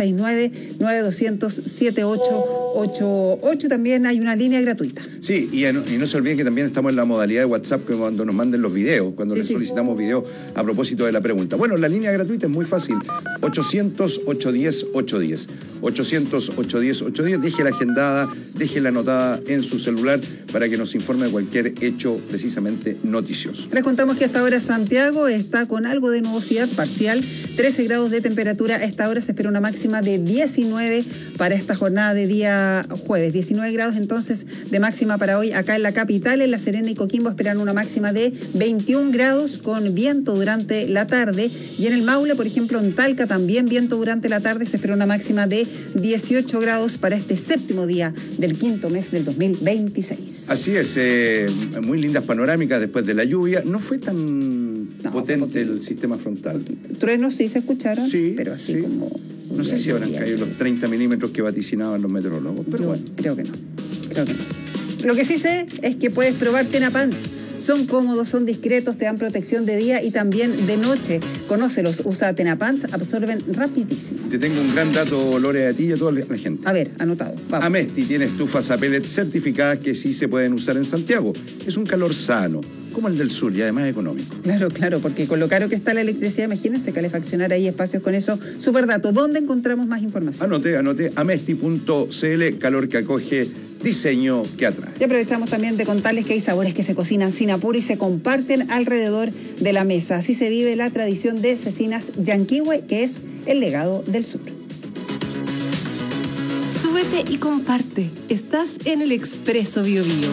+569-9200-7888. También hay una línea gratuita. Sí, y no se olviden que también estamos en la modalidad de WhatsApp, que cuando nos manden los videos, cuando les solicitamos videos a propósito de la pregunta. Bueno, la línea gratuita es muy fácil, 800-810-810. 800-810-810, deje la agendada, deje la anotada en su celular para que nos informe de cualquier hecho precisamente noticioso. Les contamos que hasta ahora Santiago está con algo de nubosidad parcial, 13 grados de temperatura. A esta hora se espera una máxima de 19 para esta jornada de día jueves. 19 grados entonces de máxima para hoy acá en la capital. En La Serena y Coquimbo esperan una máxima de 21 grados con viento durante la tarde. Y en el Maule, por ejemplo, en Talca también viento durante la tarde. Se espera una máxima de 18 grados para este séptimo día del quinto mes del 2026. Así es, muy lindas panorámicas después de la lluvia. No fue tan potente el sistema frontal. Truenos sí se escucharon, sí, pero así como... No sé si habrán caído los 30 milímetros que vaticinaban los meteorólogos, pero bueno. Creo que no. Lo que sí sé es que puedes probar Tenapants. Son cómodos, son discretos, te dan protección de día y también de noche. Conócelos, usa Tenapants, absorben rapidísimo. Te tengo un gran dato, Lore, a ti y a toda la gente. A ver, anotado. Vamos. Amesti tiene estufas a pellet certificadas que sí se pueden usar en Santiago. Es un calor sano, como el del sur y además económico. Claro, porque con lo caro que está la electricidad, imagínense calefaccionar ahí espacios con eso. Super dato. ¿Dónde encontramos más información? Anote, amesti.cl, calor que acoge, diseño que atrae. Y aprovechamos también de contarles que hay sabores que se cocinan sin apuro y se comparten alrededor de la mesa. Así se vive la tradición de Cecinas Yanquihue, que es el legado del sur. Súbete y comparte. Estás en el Expreso BioBio.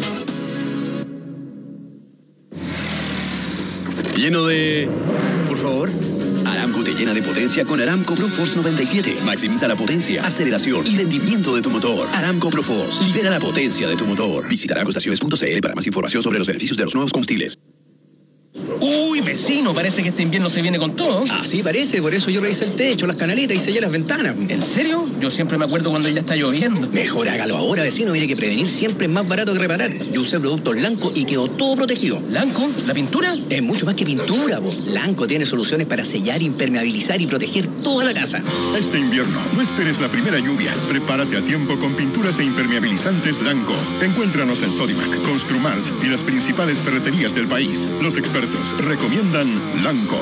Lleno de... Por favor. Aramco te llena de potencia con Aramco ProForce 97. Maximiza la potencia, aceleración y rendimiento de tu motor. Aramco ProForce. Libera la potencia de tu motor. Visita aramcoestaciones.cl para más información sobre los beneficios de los nuevos combustibles. Uy, vecino, parece que este invierno se viene con todo. Así parece, por eso yo revisé el techo, las canaletas y sellé las ventanas. ¿En serio? Yo siempre me acuerdo cuando ya está lloviendo. Mejor hágalo ahora, vecino, mire que prevenir siempre es más barato que reparar. Yo usé productos Lanco y quedó todo protegido. ¿Lanco? ¿La pintura? Es mucho más que pintura, po. Lanco tiene soluciones para sellar, impermeabilizar y proteger toda la casa. Este invierno, no esperes la primera lluvia. Prepárate a tiempo con pinturas e impermeabilizantes Lanco. Encuéntranos en Sodimac, Construmart y las principales ferreterías del país. Los expertos recomiendan Lanco.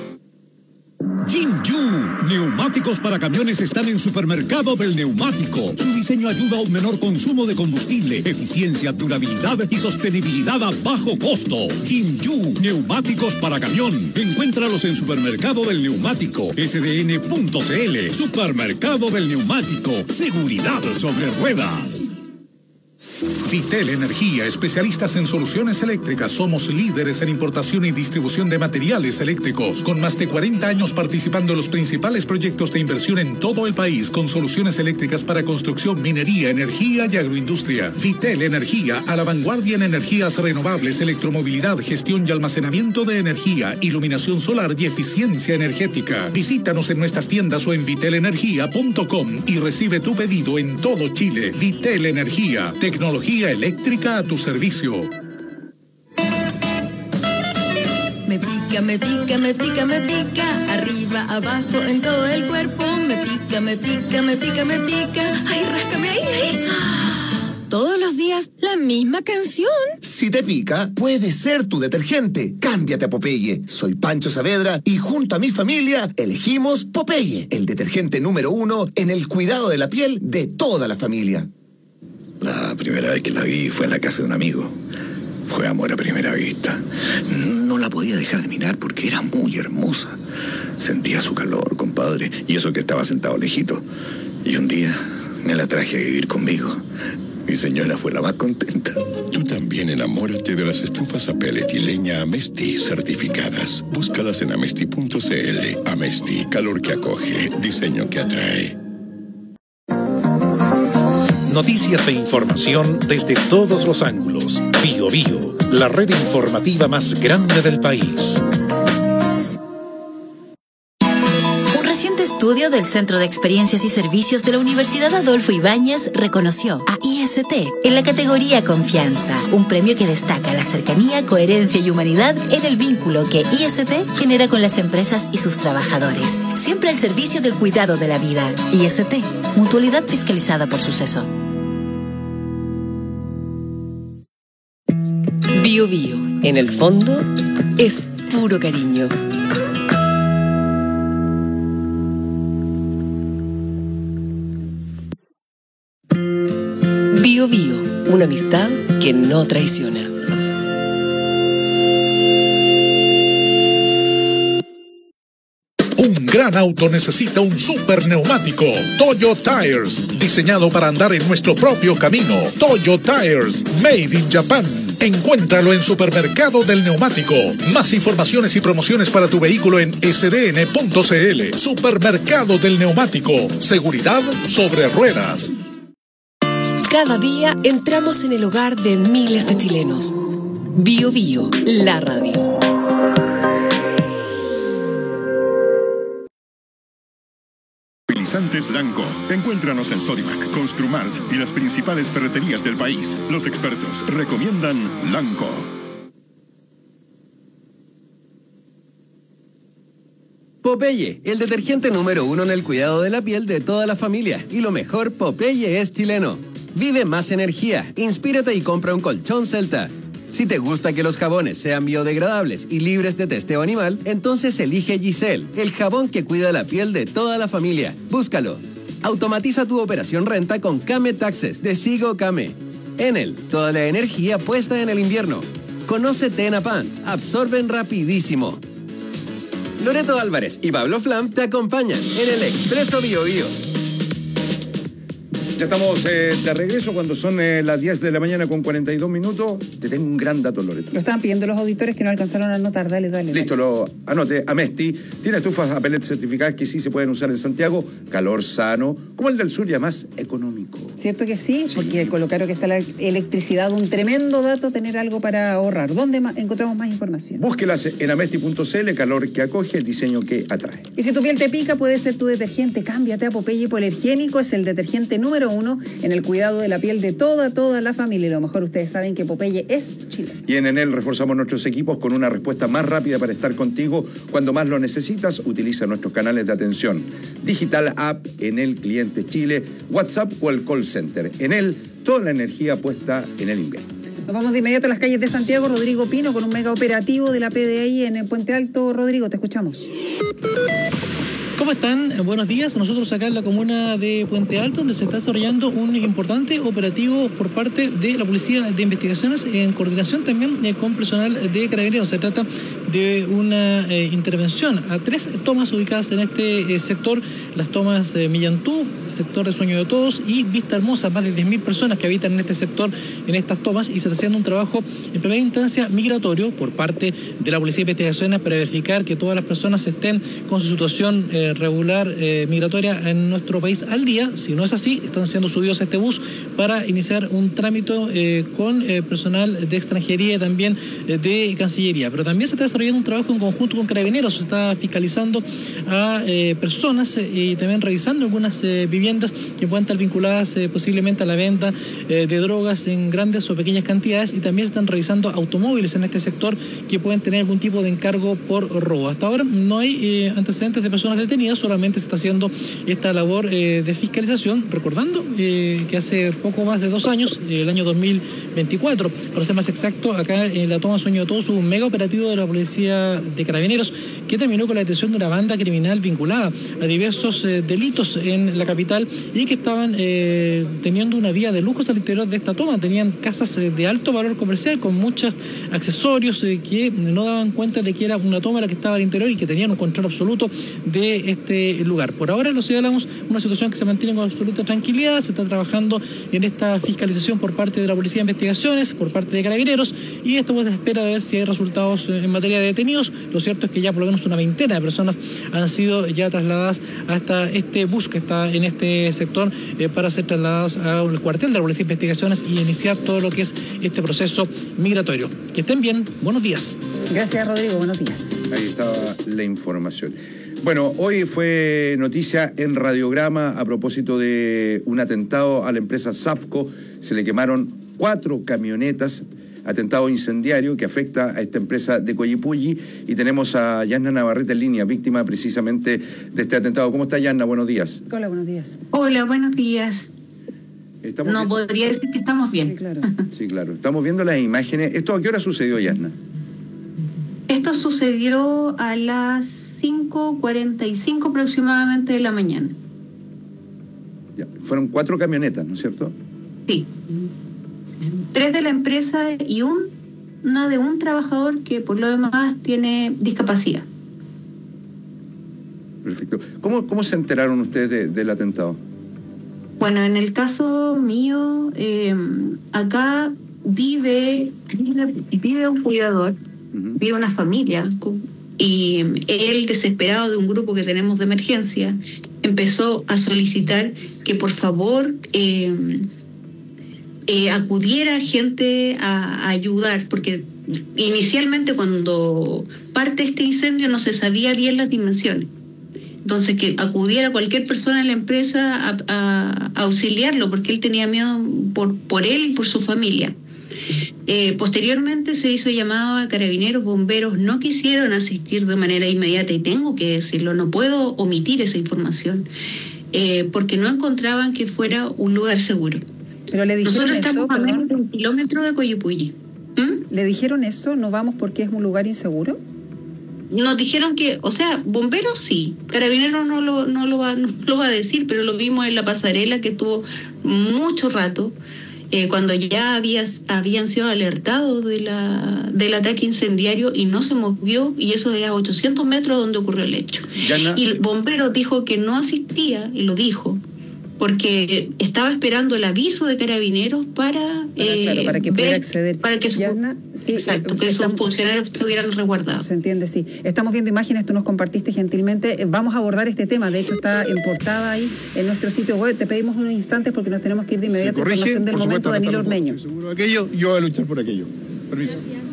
Jinju, neumáticos para camiones están en Supermercado del Neumático. Su diseño ayuda a un menor consumo de combustible, eficiencia, durabilidad y sostenibilidad a bajo costo. Jinju, neumáticos para camión. Encuéntralos en Supermercado del Neumático, sdn.cl. Supermercado del Neumático, seguridad sobre ruedas. Vitel Energía, especialistas en soluciones eléctricas. Somos líderes en importación y distribución de materiales eléctricos, con más de 40 años participando en los principales proyectos de inversión en todo el país, con soluciones eléctricas para construcción, minería, energía y agroindustria. Vitel Energía, a la vanguardia en energías renovables, electromovilidad, gestión y almacenamiento de energía, iluminación solar y eficiencia energética. Visítanos en nuestras tiendas o en vitelenergia.com y recibe tu pedido en todo Chile. Vitel Energía, tecnología eléctrica a tu servicio. Me pica pica, me pica, me pica, me pica. Arriba, abajo, en todo el cuerpo. Me pica, me pica, me pica, me pica. Ay, ráscame ahí, ahí. Todos los días, la misma canción. Si te pica, puede ser tu detergente. Cámbiate a Popeye. Soy Pancho Saavedra y junto a mi familia elegimos Popeye, el detergente número 1 en el cuidado de la piel de toda la familia. La primera vez que la vi fue en la casa de un amigo. Fue amor a primera vista. No la podía dejar de mirar porque era muy hermosa. Sentía su calor, compadre, y eso que estaba sentado lejito. Y un día me la traje a vivir conmigo. Mi señora fue la más contenta. Tú también enamórate de las estufas a pellet y leña Amesti certificadas. Búscalas en amesti.cl. Amesti, calor que acoge, diseño que atrae. Noticias e información desde todos los ángulos. Bío Bío, la red informativa más grande del país. Un reciente estudio del Centro de Experiencias y Servicios de la Universidad Adolfo Ibáñez reconoció a IST en la categoría Confianza, un premio que destaca la cercanía, coherencia y humanidad en el vínculo que IST genera con las empresas y sus trabajadores. Siempre al servicio del cuidado de la vida. IST, mutualidad fiscalizada por Suceso. Bío Bío, en el fondo, es puro cariño. Bío Bío, una amistad que no traiciona. Un gran auto necesita un super neumático. Toyo Tires, diseñado para andar en nuestro propio camino. Toyo Tires, made in Japan. Encuéntralo en Supermercado del Neumático. Más informaciones y promociones para tu vehículo en sdn.cl. Supermercado del Neumático. Seguridad sobre ruedas. Cada día entramos en el hogar de miles de chilenos. Bío Bío, la radio. Fertilizantes Lanco. Encuéntranos en Sodimac, Construmart y las principales ferreterías del país. Los expertos recomiendan Lanco. Popeye, el detergente número 1 en el cuidado de la piel de toda la familia. Y lo mejor, Popeye es chileno. Vive más energía, inspírate y compra un colchón Celta. Si te gusta que los jabones sean biodegradables y libres de testeo animal, entonces elige Giselle, el jabón que cuida la piel de toda la familia. Búscalo. Automatiza tu operación renta con Kame Taxes de Sigo Kame. Enel, toda la energía puesta en el invierno. Conoce Tena Pants, absorben rapidísimo. Loreto Álvarez y Pablo Flam te acompañan en el Expreso Bío Bío. Ya estamos de regreso cuando son las 10 de la mañana con 42 minutos. Te tengo un gran dato, Loreto. Lo estaban pidiendo los auditores que no alcanzaron a anotar. Dale. Listo, lo anote. Amesti tiene estufas a pellet certificadas que sí se pueden usar en Santiago. Calor sano, como el del sur y además económico. ¿Cierto que sí? Porque con lo caro que está la electricidad, un tremendo dato tener algo para ahorrar. ¿Dónde encontramos más información? Búsquelas en amesti.cl, calor que acoge, diseño que atrae. Y si tu piel te pica, puede ser tu detergente. Cámbiate a Popeye Hipoalergénico. Es el detergente número 1 en el cuidado de la piel de toda la familia. Y lo mejor, ustedes saben que Popeye es chileno. Y en Enel reforzamos nuestros equipos con una respuesta más rápida para estar contigo cuando más lo necesitas. Utiliza nuestros canales de atención digital, app, Enel Clientes Chile, WhatsApp o el call center. Enel, toda la energía puesta en el invierno. Nos vamos de inmediato a las calles de Santiago. Rodrigo Pino con un mega operativo de la PDI en el Puente Alto. Rodrigo, te escuchamos. ¿Cómo están? Buenos días. Nosotros acá en la comuna de Puente Alto, donde se está desarrollando un importante operativo por parte de la Policía de Investigaciones en coordinación también con personal de Carabineros. Se trata de una intervención a 3 tomas ubicadas en este sector, las tomas Millantú, sector de Sueño de Todos y Vista Hermosa, más de 10.000 personas que habitan en este sector, en estas tomas, y se está haciendo un trabajo en primera instancia migratorio por parte de la Policía de Investigaciones para verificar que todas las personas estén con su situación regular migratoria en nuestro país al día. Si no es así, están siendo subidos a este bus para iniciar un trámite con personal de extranjería y también de Cancillería. Pero también se está desarrollando desarrollando un trabajo en conjunto con Carabineros. Se está fiscalizando a personas y también revisando algunas viviendas que puedan estar vinculadas posiblemente a la venta de drogas en grandes o pequeñas cantidades, y también se están revisando automóviles en este sector que pueden tener algún tipo de encargo por robo. Hasta ahora no hay antecedentes de personas detenidas, solamente se está haciendo esta labor de fiscalización, recordando que hace poco más de 2 años, el año 2024, para ser más exacto, acá en la toma Sueño de Todos hubo un mega operativo de la policía de Carabineros que terminó con la detención de una banda criminal vinculada a diversos delitos en la capital y que estaban teniendo una vida de lujos al interior de esta toma. Tenían casas de alto valor comercial con muchos accesorios que no daban cuenta de que era una toma la que estaba al interior y que tenían un control absoluto de este lugar. Por ahora, los ciudadanos, una situación que se mantiene con absoluta tranquilidad. Se está trabajando en esta fiscalización por parte de la Policía de Investigaciones, por parte de Carabineros, y estamos a la espera de ver si hay resultados en materia de detenidos. Lo cierto es que ya por lo menos una veintena de personas han sido ya trasladadas hasta este bus que está en este sector para ser trasladadas al cuartel de la Policía de Investigaciones y iniciar todo lo que es este proceso migratorio. Que estén bien, buenos días. Gracias, Rodrigo, buenos días. Ahí estaba la información. Bueno, hoy fue noticia en Radiograma a propósito de un atentado a la empresa Safco. Se le quemaron 4 camionetas, atentado incendiario que afecta a esta empresa de Coyipulli, y tenemos a Yasna Navarrete en línea, víctima precisamente de este atentado. ¿Cómo está, Yasna? Buenos días. Hola, buenos días. Hola, buenos días. No podría decir que estamos bien. Sí, claro. Sí, claro. Estamos viendo las imágenes. ¿Esto a qué hora sucedió, Yasna? Esto sucedió a las 5:45 aproximadamente de la mañana. Ya. Fueron 4 camionetas, ¿no es cierto? Sí. 3 de la empresa y una de un trabajador que por lo demás tiene discapacidad. Perfecto. ¿Cómo se enteraron ustedes del atentado? Bueno, en el caso mío, acá vive un cuidador, vive una familia, y él, desesperado de un grupo que tenemos de emergencia, empezó a solicitar que por favor acudiera gente a ayudar, porque inicialmente cuando parte este incendio no se sabía bien las dimensiones. Entonces, que acudiera cualquier persona en la empresa a auxiliarlo, porque él tenía miedo por él y por su familia. Posteriormente se hizo llamado a Carabineros, bomberos, no quisieron asistir de manera inmediata, y tengo que decirlo, no puedo omitir esa información, porque no encontraban que fuera un lugar seguro. Pero le dijeron Nosotros eso, estamos a menos de 1 kilómetro de Coyipulli. ¿Le dijeron eso? ¿No vamos porque es un lugar inseguro? Nos dijeron que, o sea, bomberos sí, Carabineros no lo va a decir, pero lo vimos en la pasarela que estuvo mucho rato, cuando ya habían sido alertados del ataque incendiario y no se movió, y eso es a 800 metros donde ocurrió el hecho. Y el bombero dijo que no asistía, y lo dijo, porque estaba esperando el aviso de Carabineros para que pudiera acceder. Para que que sus funcionarios estuvieran resguardados. Se entiende, sí. Estamos viendo imágenes, tú nos compartiste gentilmente. Vamos a abordar este tema, de hecho está en portada ahí en nuestro sitio web. Te pedimos unos instantes porque nos tenemos que ir de inmediato. Información del momento, Danilo Ormeño. Seguro aquello, yo voy a luchar por aquello. Permiso.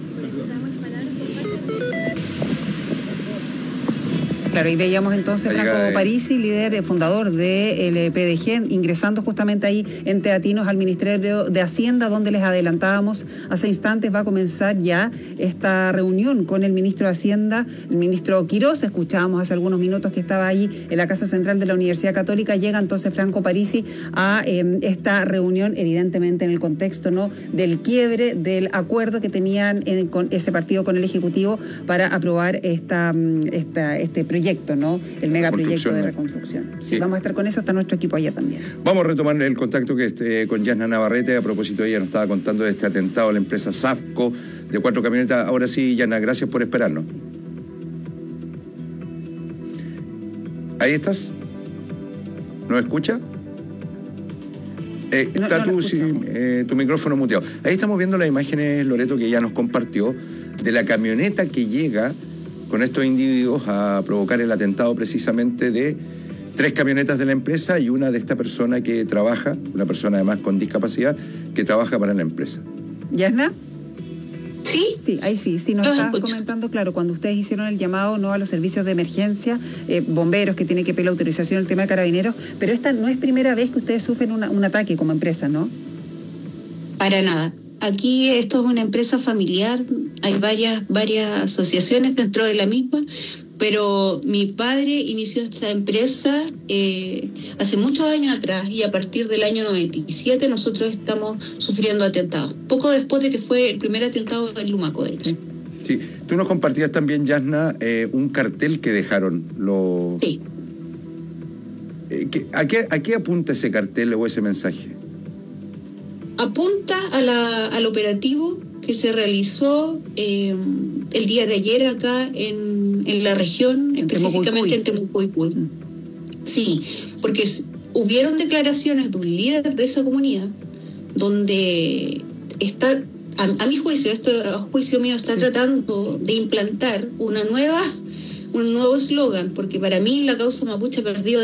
Claro, y veíamos entonces Franco Parisi, líder fundador del PDG, ingresando justamente ahí en Teatinos al Ministerio de Hacienda, donde les adelantábamos hace instantes va a comenzar ya esta reunión con el ministro de Hacienda, el ministro Quirós. Escuchábamos hace algunos minutos que estaba ahí en la Casa Central de la Universidad Católica. Llega entonces Franco Parisi a esta reunión, evidentemente en el contexto, ¿no?, del quiebre del acuerdo que tenían con ese partido con el Ejecutivo para aprobar este proyecto, ¿no? El megaproyecto de reconstrucción. Sí, vamos a estar con eso, está nuestro equipo allá también. Vamos a retomar el contacto con Yasna Navarrete. A propósito, ella nos estaba contando de este atentado a la empresa Safco de 4 camionetas. Ahora sí, Yasna, gracias por esperarnos. ¿Ahí estás? ¿Nos escucha? Está tu micrófono muteado. Ahí estamos viendo las imágenes, Loreto, que ya nos compartió, de la camioneta que llega con estos individuos a provocar el atentado precisamente de 3 camionetas de la empresa y una de esta persona que trabaja, una persona además con discapacidad, que trabaja para la empresa. ¿Yasna? Sí, ahí sí nos estás comentando, claro, cuando ustedes hicieron el llamado no a los servicios de emergencia, bomberos que tienen que pedir la autorización, el tema de carabineros, pero esta no es primera vez que ustedes sufren un ataque como empresa, ¿no? Para nada. Aquí esto es una empresa familiar, hay varias asociaciones dentro de la misma, pero mi padre inició esta empresa hace muchos años atrás y a partir del año 97 nosotros estamos sufriendo atentados. Poco después de que fue el primer atentado en Lumaco, de hecho. Sí, tú nos compartías también, Yasna, un cartel que dejaron los... Sí. ¿A qué apunta ese cartel o ese mensaje? Apunta al operativo que se realizó el día de ayer acá en la región, específicamente en Temuco-Icuy. Sí, porque hubieron declaraciones de un líder de esa comunidad donde está, a mi juicio, esto a juicio mío, está tratando de implantar un nuevo eslogan, porque para mí la causa mapuche perdió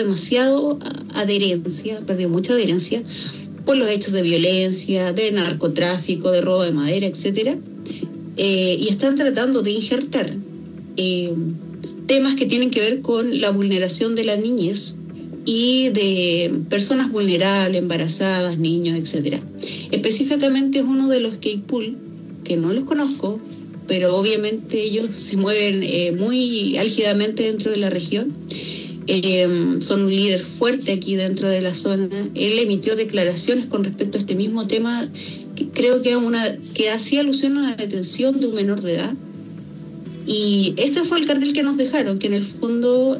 mucha adherencia por los hechos de violencia, de narcotráfico, de robo de madera, etcétera, y están tratando de injertar temas que tienen que ver con la vulneración de la niñez y de personas vulnerables, embarazadas, niños, etcétera. Específicamente es uno de los Keipull, que no los conozco, pero obviamente ellos se mueven muy álgidamente dentro de la región. Son un líder fuerte aquí dentro de la zona. Él emitió declaraciones con respecto a este mismo tema, que creo que hacía alusión a la detención de un menor de edad. Y ese fue el cartel que nos dejaron, que en el fondo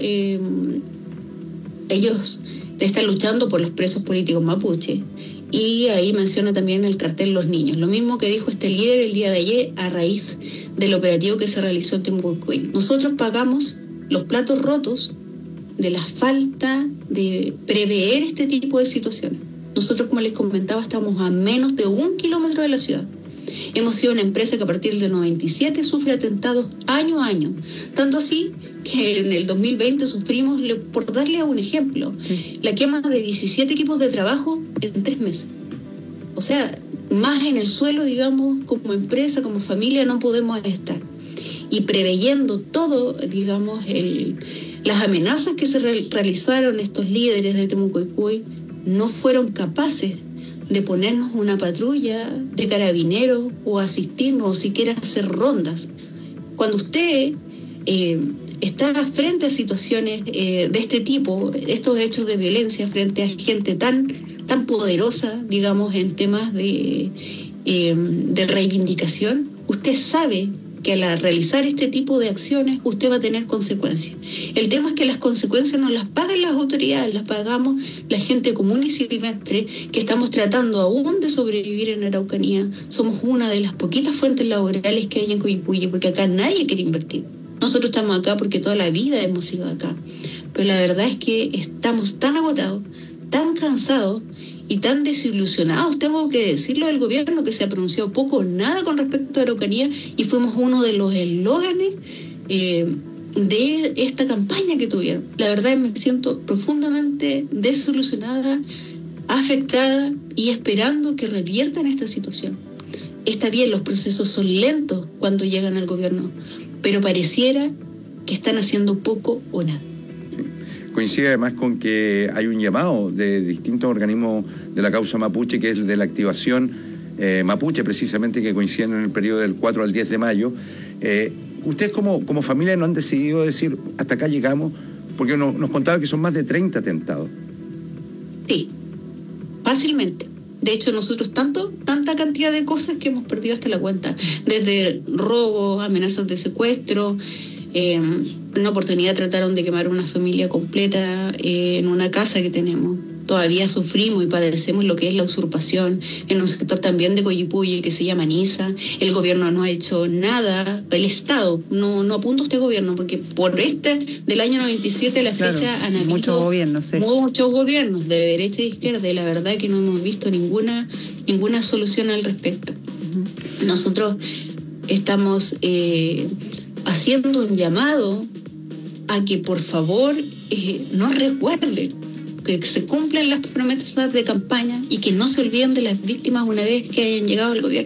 ellos están luchando por los presos políticos mapuche. Y ahí menciona también el cartel los niños. Lo mismo que dijo este líder el día de ayer a raíz del operativo que se realizó en Temuco-Icuy. Nosotros pagamos los platos rotos de la falta de prever este tipo de situaciones. Nosotros, como les comentaba, estamos a menos de 1 kilómetro de la ciudad. Hemos sido una empresa que a partir del 97 sufre atentados año a año. Tanto así que en el 2020 sufrimos, por darle un ejemplo, la quema de 17 equipos de trabajo en 3 meses. O sea, más en el suelo, digamos, como empresa, como familia, no podemos estar. Y preveyendo todo, digamos, las amenazas que se realizaron estos líderes de Temuco-Icuy, no fueron capaces de ponernos una patrulla de carabineros o asistirnos o siquiera hacer rondas. Cuando usted está frente a situaciones de este tipo, estos hechos de violencia, frente a gente tan poderosa, digamos, en temas de reivindicación, usted sabe que al realizar este tipo de acciones usted va a tener consecuencias. El tema es que las consecuencias no las pagan las autoridades, las pagamos la gente común y silvestre que estamos tratando aún de sobrevivir en Araucanía. Somos una de las poquitas fuentes laborales que hay en Coyipulli, porque acá nadie quiere invertir. Nosotros estamos acá porque toda la vida hemos ido acá. Pero la verdad es que estamos tan agotados, tan cansados y tan desilusionados, tengo que decirlo, del gobierno, que se ha pronunciado poco o nada con respecto a Araucanía, y fuimos uno de los eslóganes de esta campaña que tuvieron. La verdad me siento profundamente desilusionada, afectada y esperando que reviertan esta situación. Está bien, los procesos son lentos cuando llegan al gobierno, pero pareciera que están haciendo poco o nada. Coincide además con que hay un llamado de distintos organismos de la causa mapuche, que es el de la activación mapuche, precisamente, que coinciden en el periodo del 4 al 10 de mayo. Ustedes como familia no han decidido decir, hasta acá llegamos, porque nos contaba que son más de 30 atentados. Sí, fácilmente. De hecho, nosotros tanta cantidad de cosas que hemos perdido hasta la cuenta, desde robos, amenazas de secuestro. Una oportunidad trataron de quemar una familia completa en una casa que tenemos. Todavía sufrimos y padecemos lo que es la usurpación en un sector también de Coyipulli que se llama Niza. El gobierno no ha hecho nada, el Estado, no apunta a este gobierno, porque por del año 97 la fecha han habido muchos gobiernos de derecha e izquierda, y la verdad que no hemos visto ninguna solución al respecto. Nosotros estamos haciendo un llamado a que por favor nos recuerden que se cumplan las promesas de campaña y que no se olviden de las víctimas una vez que hayan llegado al gobierno.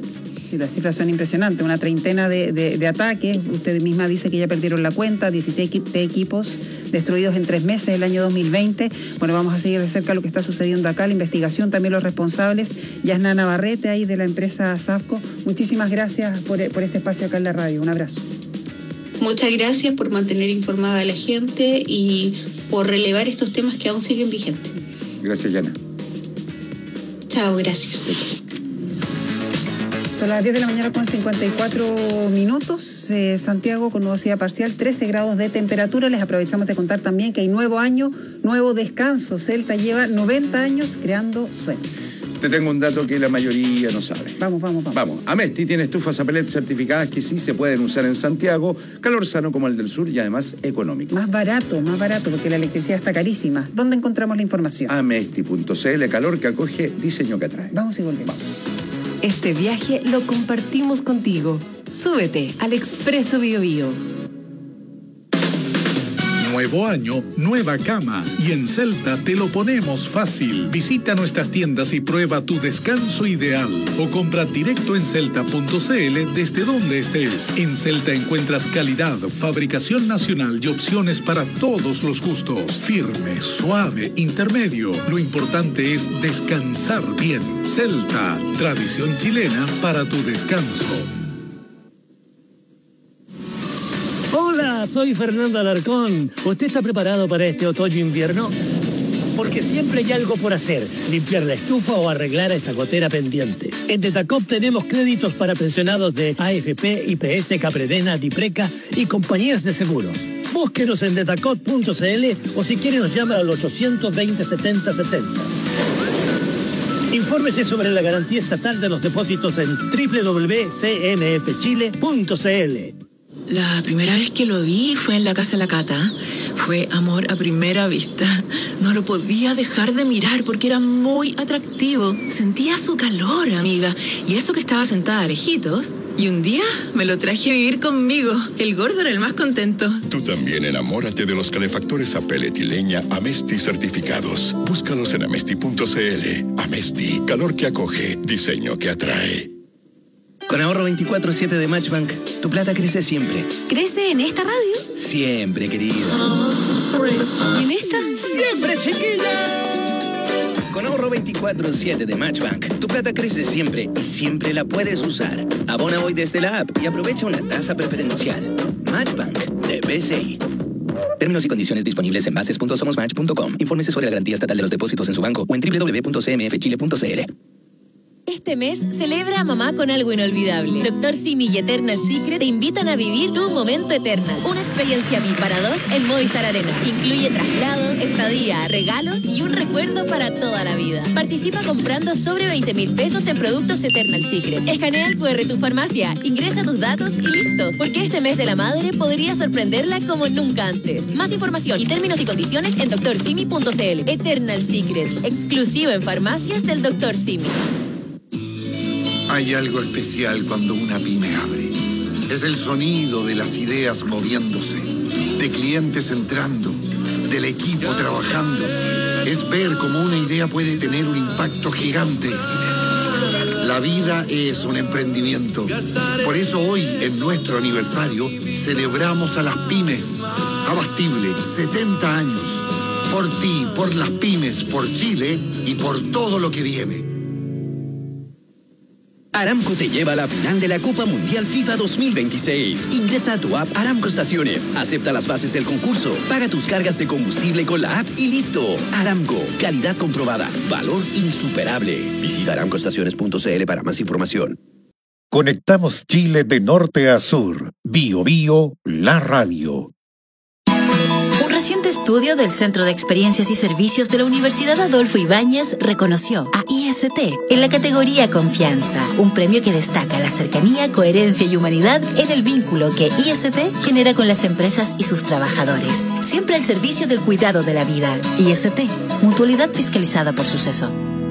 Sí, las cifras son impresionantes, una treintena de ataques, usted misma dice que ya perdieron la cuenta, 16 equipos destruidos en 3 meses del año 2020. Bueno, vamos a seguir de cerca lo que está sucediendo acá, la investigación, también los responsables. Yasna Navarrete, ahí de la empresa Safco, muchísimas gracias por este espacio acá en la radio, un abrazo. Muchas gracias por mantener informada a la gente y por relevar estos temas que aún siguen vigentes. Gracias, Yana. Chao, gracias. Son las 10 de la mañana con 54 minutos. Santiago con nubosidad parcial, 13 grados de temperatura. Les aprovechamos de contar también que hay nuevo año, nuevo descanso. Celta lleva 90 años creando sueños. Te tengo un dato que la mayoría no sabe. Vamos. Amesti tiene estufas a pellet certificadas que sí se pueden usar en Santiago, calor sano como el del sur y además económico. Más barato, porque la electricidad está carísima. ¿Dónde encontramos la información? Amesti.cl, calor que acoge, diseño que atrae. Vamos y volvemos. Este viaje lo compartimos contigo. Súbete al Expreso BioBio. Nuevo año, nueva cama. Y en Celta te lo ponemos fácil. Visita nuestras tiendas y prueba tu descanso ideal. O compra directo en celta.cl desde donde estés. En Celta encuentras calidad, fabricación nacional y opciones para todos los gustos. Firme, suave, intermedio. Lo importante es descansar bien. Celta, tradición chilena para tu descanso. Hola, soy Fernando Alarcón. ¿Usted está preparado para este otoño-invierno? Porque siempre hay algo por hacer, limpiar la estufa o arreglar esa gotera pendiente. En Detacop tenemos créditos para pensionados de AFP, IPS, Capredena, Dipreca y compañías de seguros. Búsquenos en detacop.cl o si quiere nos llama al 820-7070. Infórmese sobre la garantía estatal de los depósitos en www.cmfchile.cl. La primera vez que lo vi fue en la casa de la Cata. Fue amor a primera vista. No lo podía dejar de mirar porque era muy atractivo. Sentía su calor, amiga. Y eso que estaba sentada lejitos. Y un día me lo traje a vivir conmigo. El gordo era el más contento. Tú también enamórate de los calefactores a pellet y leña Amesti certificados. Búscalos en amesti.cl. Amesti, calor que acoge, diseño que atrae. Con ahorro 24/7 de Matchbank, tu plata crece siempre. ¿Crece en esta radio? Siempre, querida. ¿Y en esta? ¡Siempre, chiquilla! Con ahorro 24/7 de Matchbank, tu plata crece siempre y siempre la puedes usar. Abona hoy desde la app y aprovecha una tasa preferencial. Matchbank de BCI. Términos y condiciones disponibles en bases.somosmatch.com. Infórmese sobre la garantía estatal de los depósitos en su banco o en www.cmfchile.cl. Este mes celebra a mamá con algo inolvidable. Dr. Simi y Eternal Secret te invitan a vivir tu momento Eternal. Una experiencia VIP para 2 en Movistar Arena. Incluye traslados, estadía, regalos y un recuerdo para toda la vida. Participa comprando sobre 20.000 pesos en productos Eternal Secret. Escanea el QR de tu farmacia, ingresa tus datos y listo. Porque este mes de la madre podría sorprenderla como nunca antes. Más información y términos y condiciones en drsimi.cl. Eternal Secret, exclusivo en farmacias del Dr. Simi. Hay algo especial cuando una pyme abre. Es el sonido de las ideas moviéndose, de clientes entrando, del equipo trabajando. Es ver cómo una idea puede tener un impacto gigante. La vida es un emprendimiento. Por eso hoy, en nuestro aniversario, celebramos a las pymes. Abastible, 70 años. Por ti, por las pymes, por Chile y por todo lo que viene. Aramco te lleva a la final de la Copa Mundial FIFA 2026. Ingresa a tu app Aramco Estaciones, acepta las bases del concurso, paga tus cargas de combustible con la app y listo. Aramco, calidad comprobada, valor insuperable. Visita aramcoestaciones.cl para más información. Conectamos Chile de norte a sur. BioBio, la radio. Un reciente estudio del Centro de Experiencias y Servicios de la Universidad Adolfo Ibáñez reconoció a IST en la categoría Confianza, un premio que destaca la cercanía, coherencia y humanidad en el vínculo que IST genera con las empresas y sus trabajadores. Siempre al servicio del cuidado de la vida. IST, mutualidad fiscalizada por Suceso.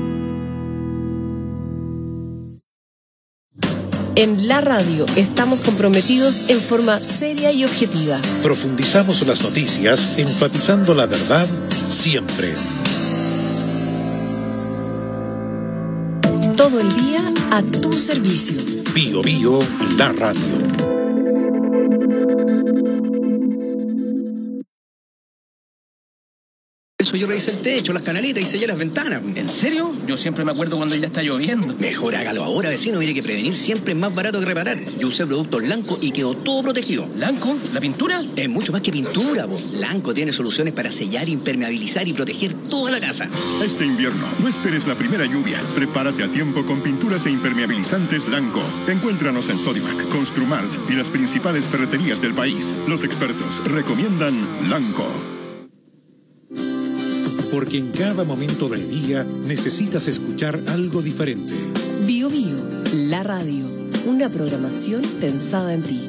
En la radio estamos comprometidos en forma seria y objetiva. Profundizamos las noticias, enfatizando la verdad siempre. Todo el día a tu servicio. Bio Bio, la radio. Eso yo revisé el techo, las canaletas y sellé las ventanas. ¿En serio? Yo siempre me acuerdo cuando ya está lloviendo. Mejor hágalo ahora, vecino. Mire que prevenir siempre es más barato que reparar. Yo usé productos Lanco y quedó todo protegido. ¿Lanco? ¿La pintura? Es mucho más que pintura, po. Lanco tiene soluciones para sellar, impermeabilizar y proteger toda la casa. Este invierno, no esperes la primera lluvia. Prepárate a tiempo con pinturas e impermeabilizantes Lanco. Encuéntranos en Sodimac, Construmart y las principales ferreterías del país. Los expertos recomiendan Lanco. Porque en cada momento del día necesitas escuchar algo diferente. Bio Bio, la radio. Una programación pensada en ti.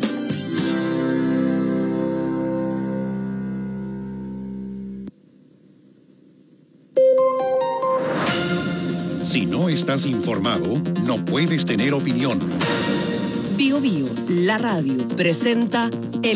Si no estás informado, no puedes tener opinión. Bio Bio, la radio, presenta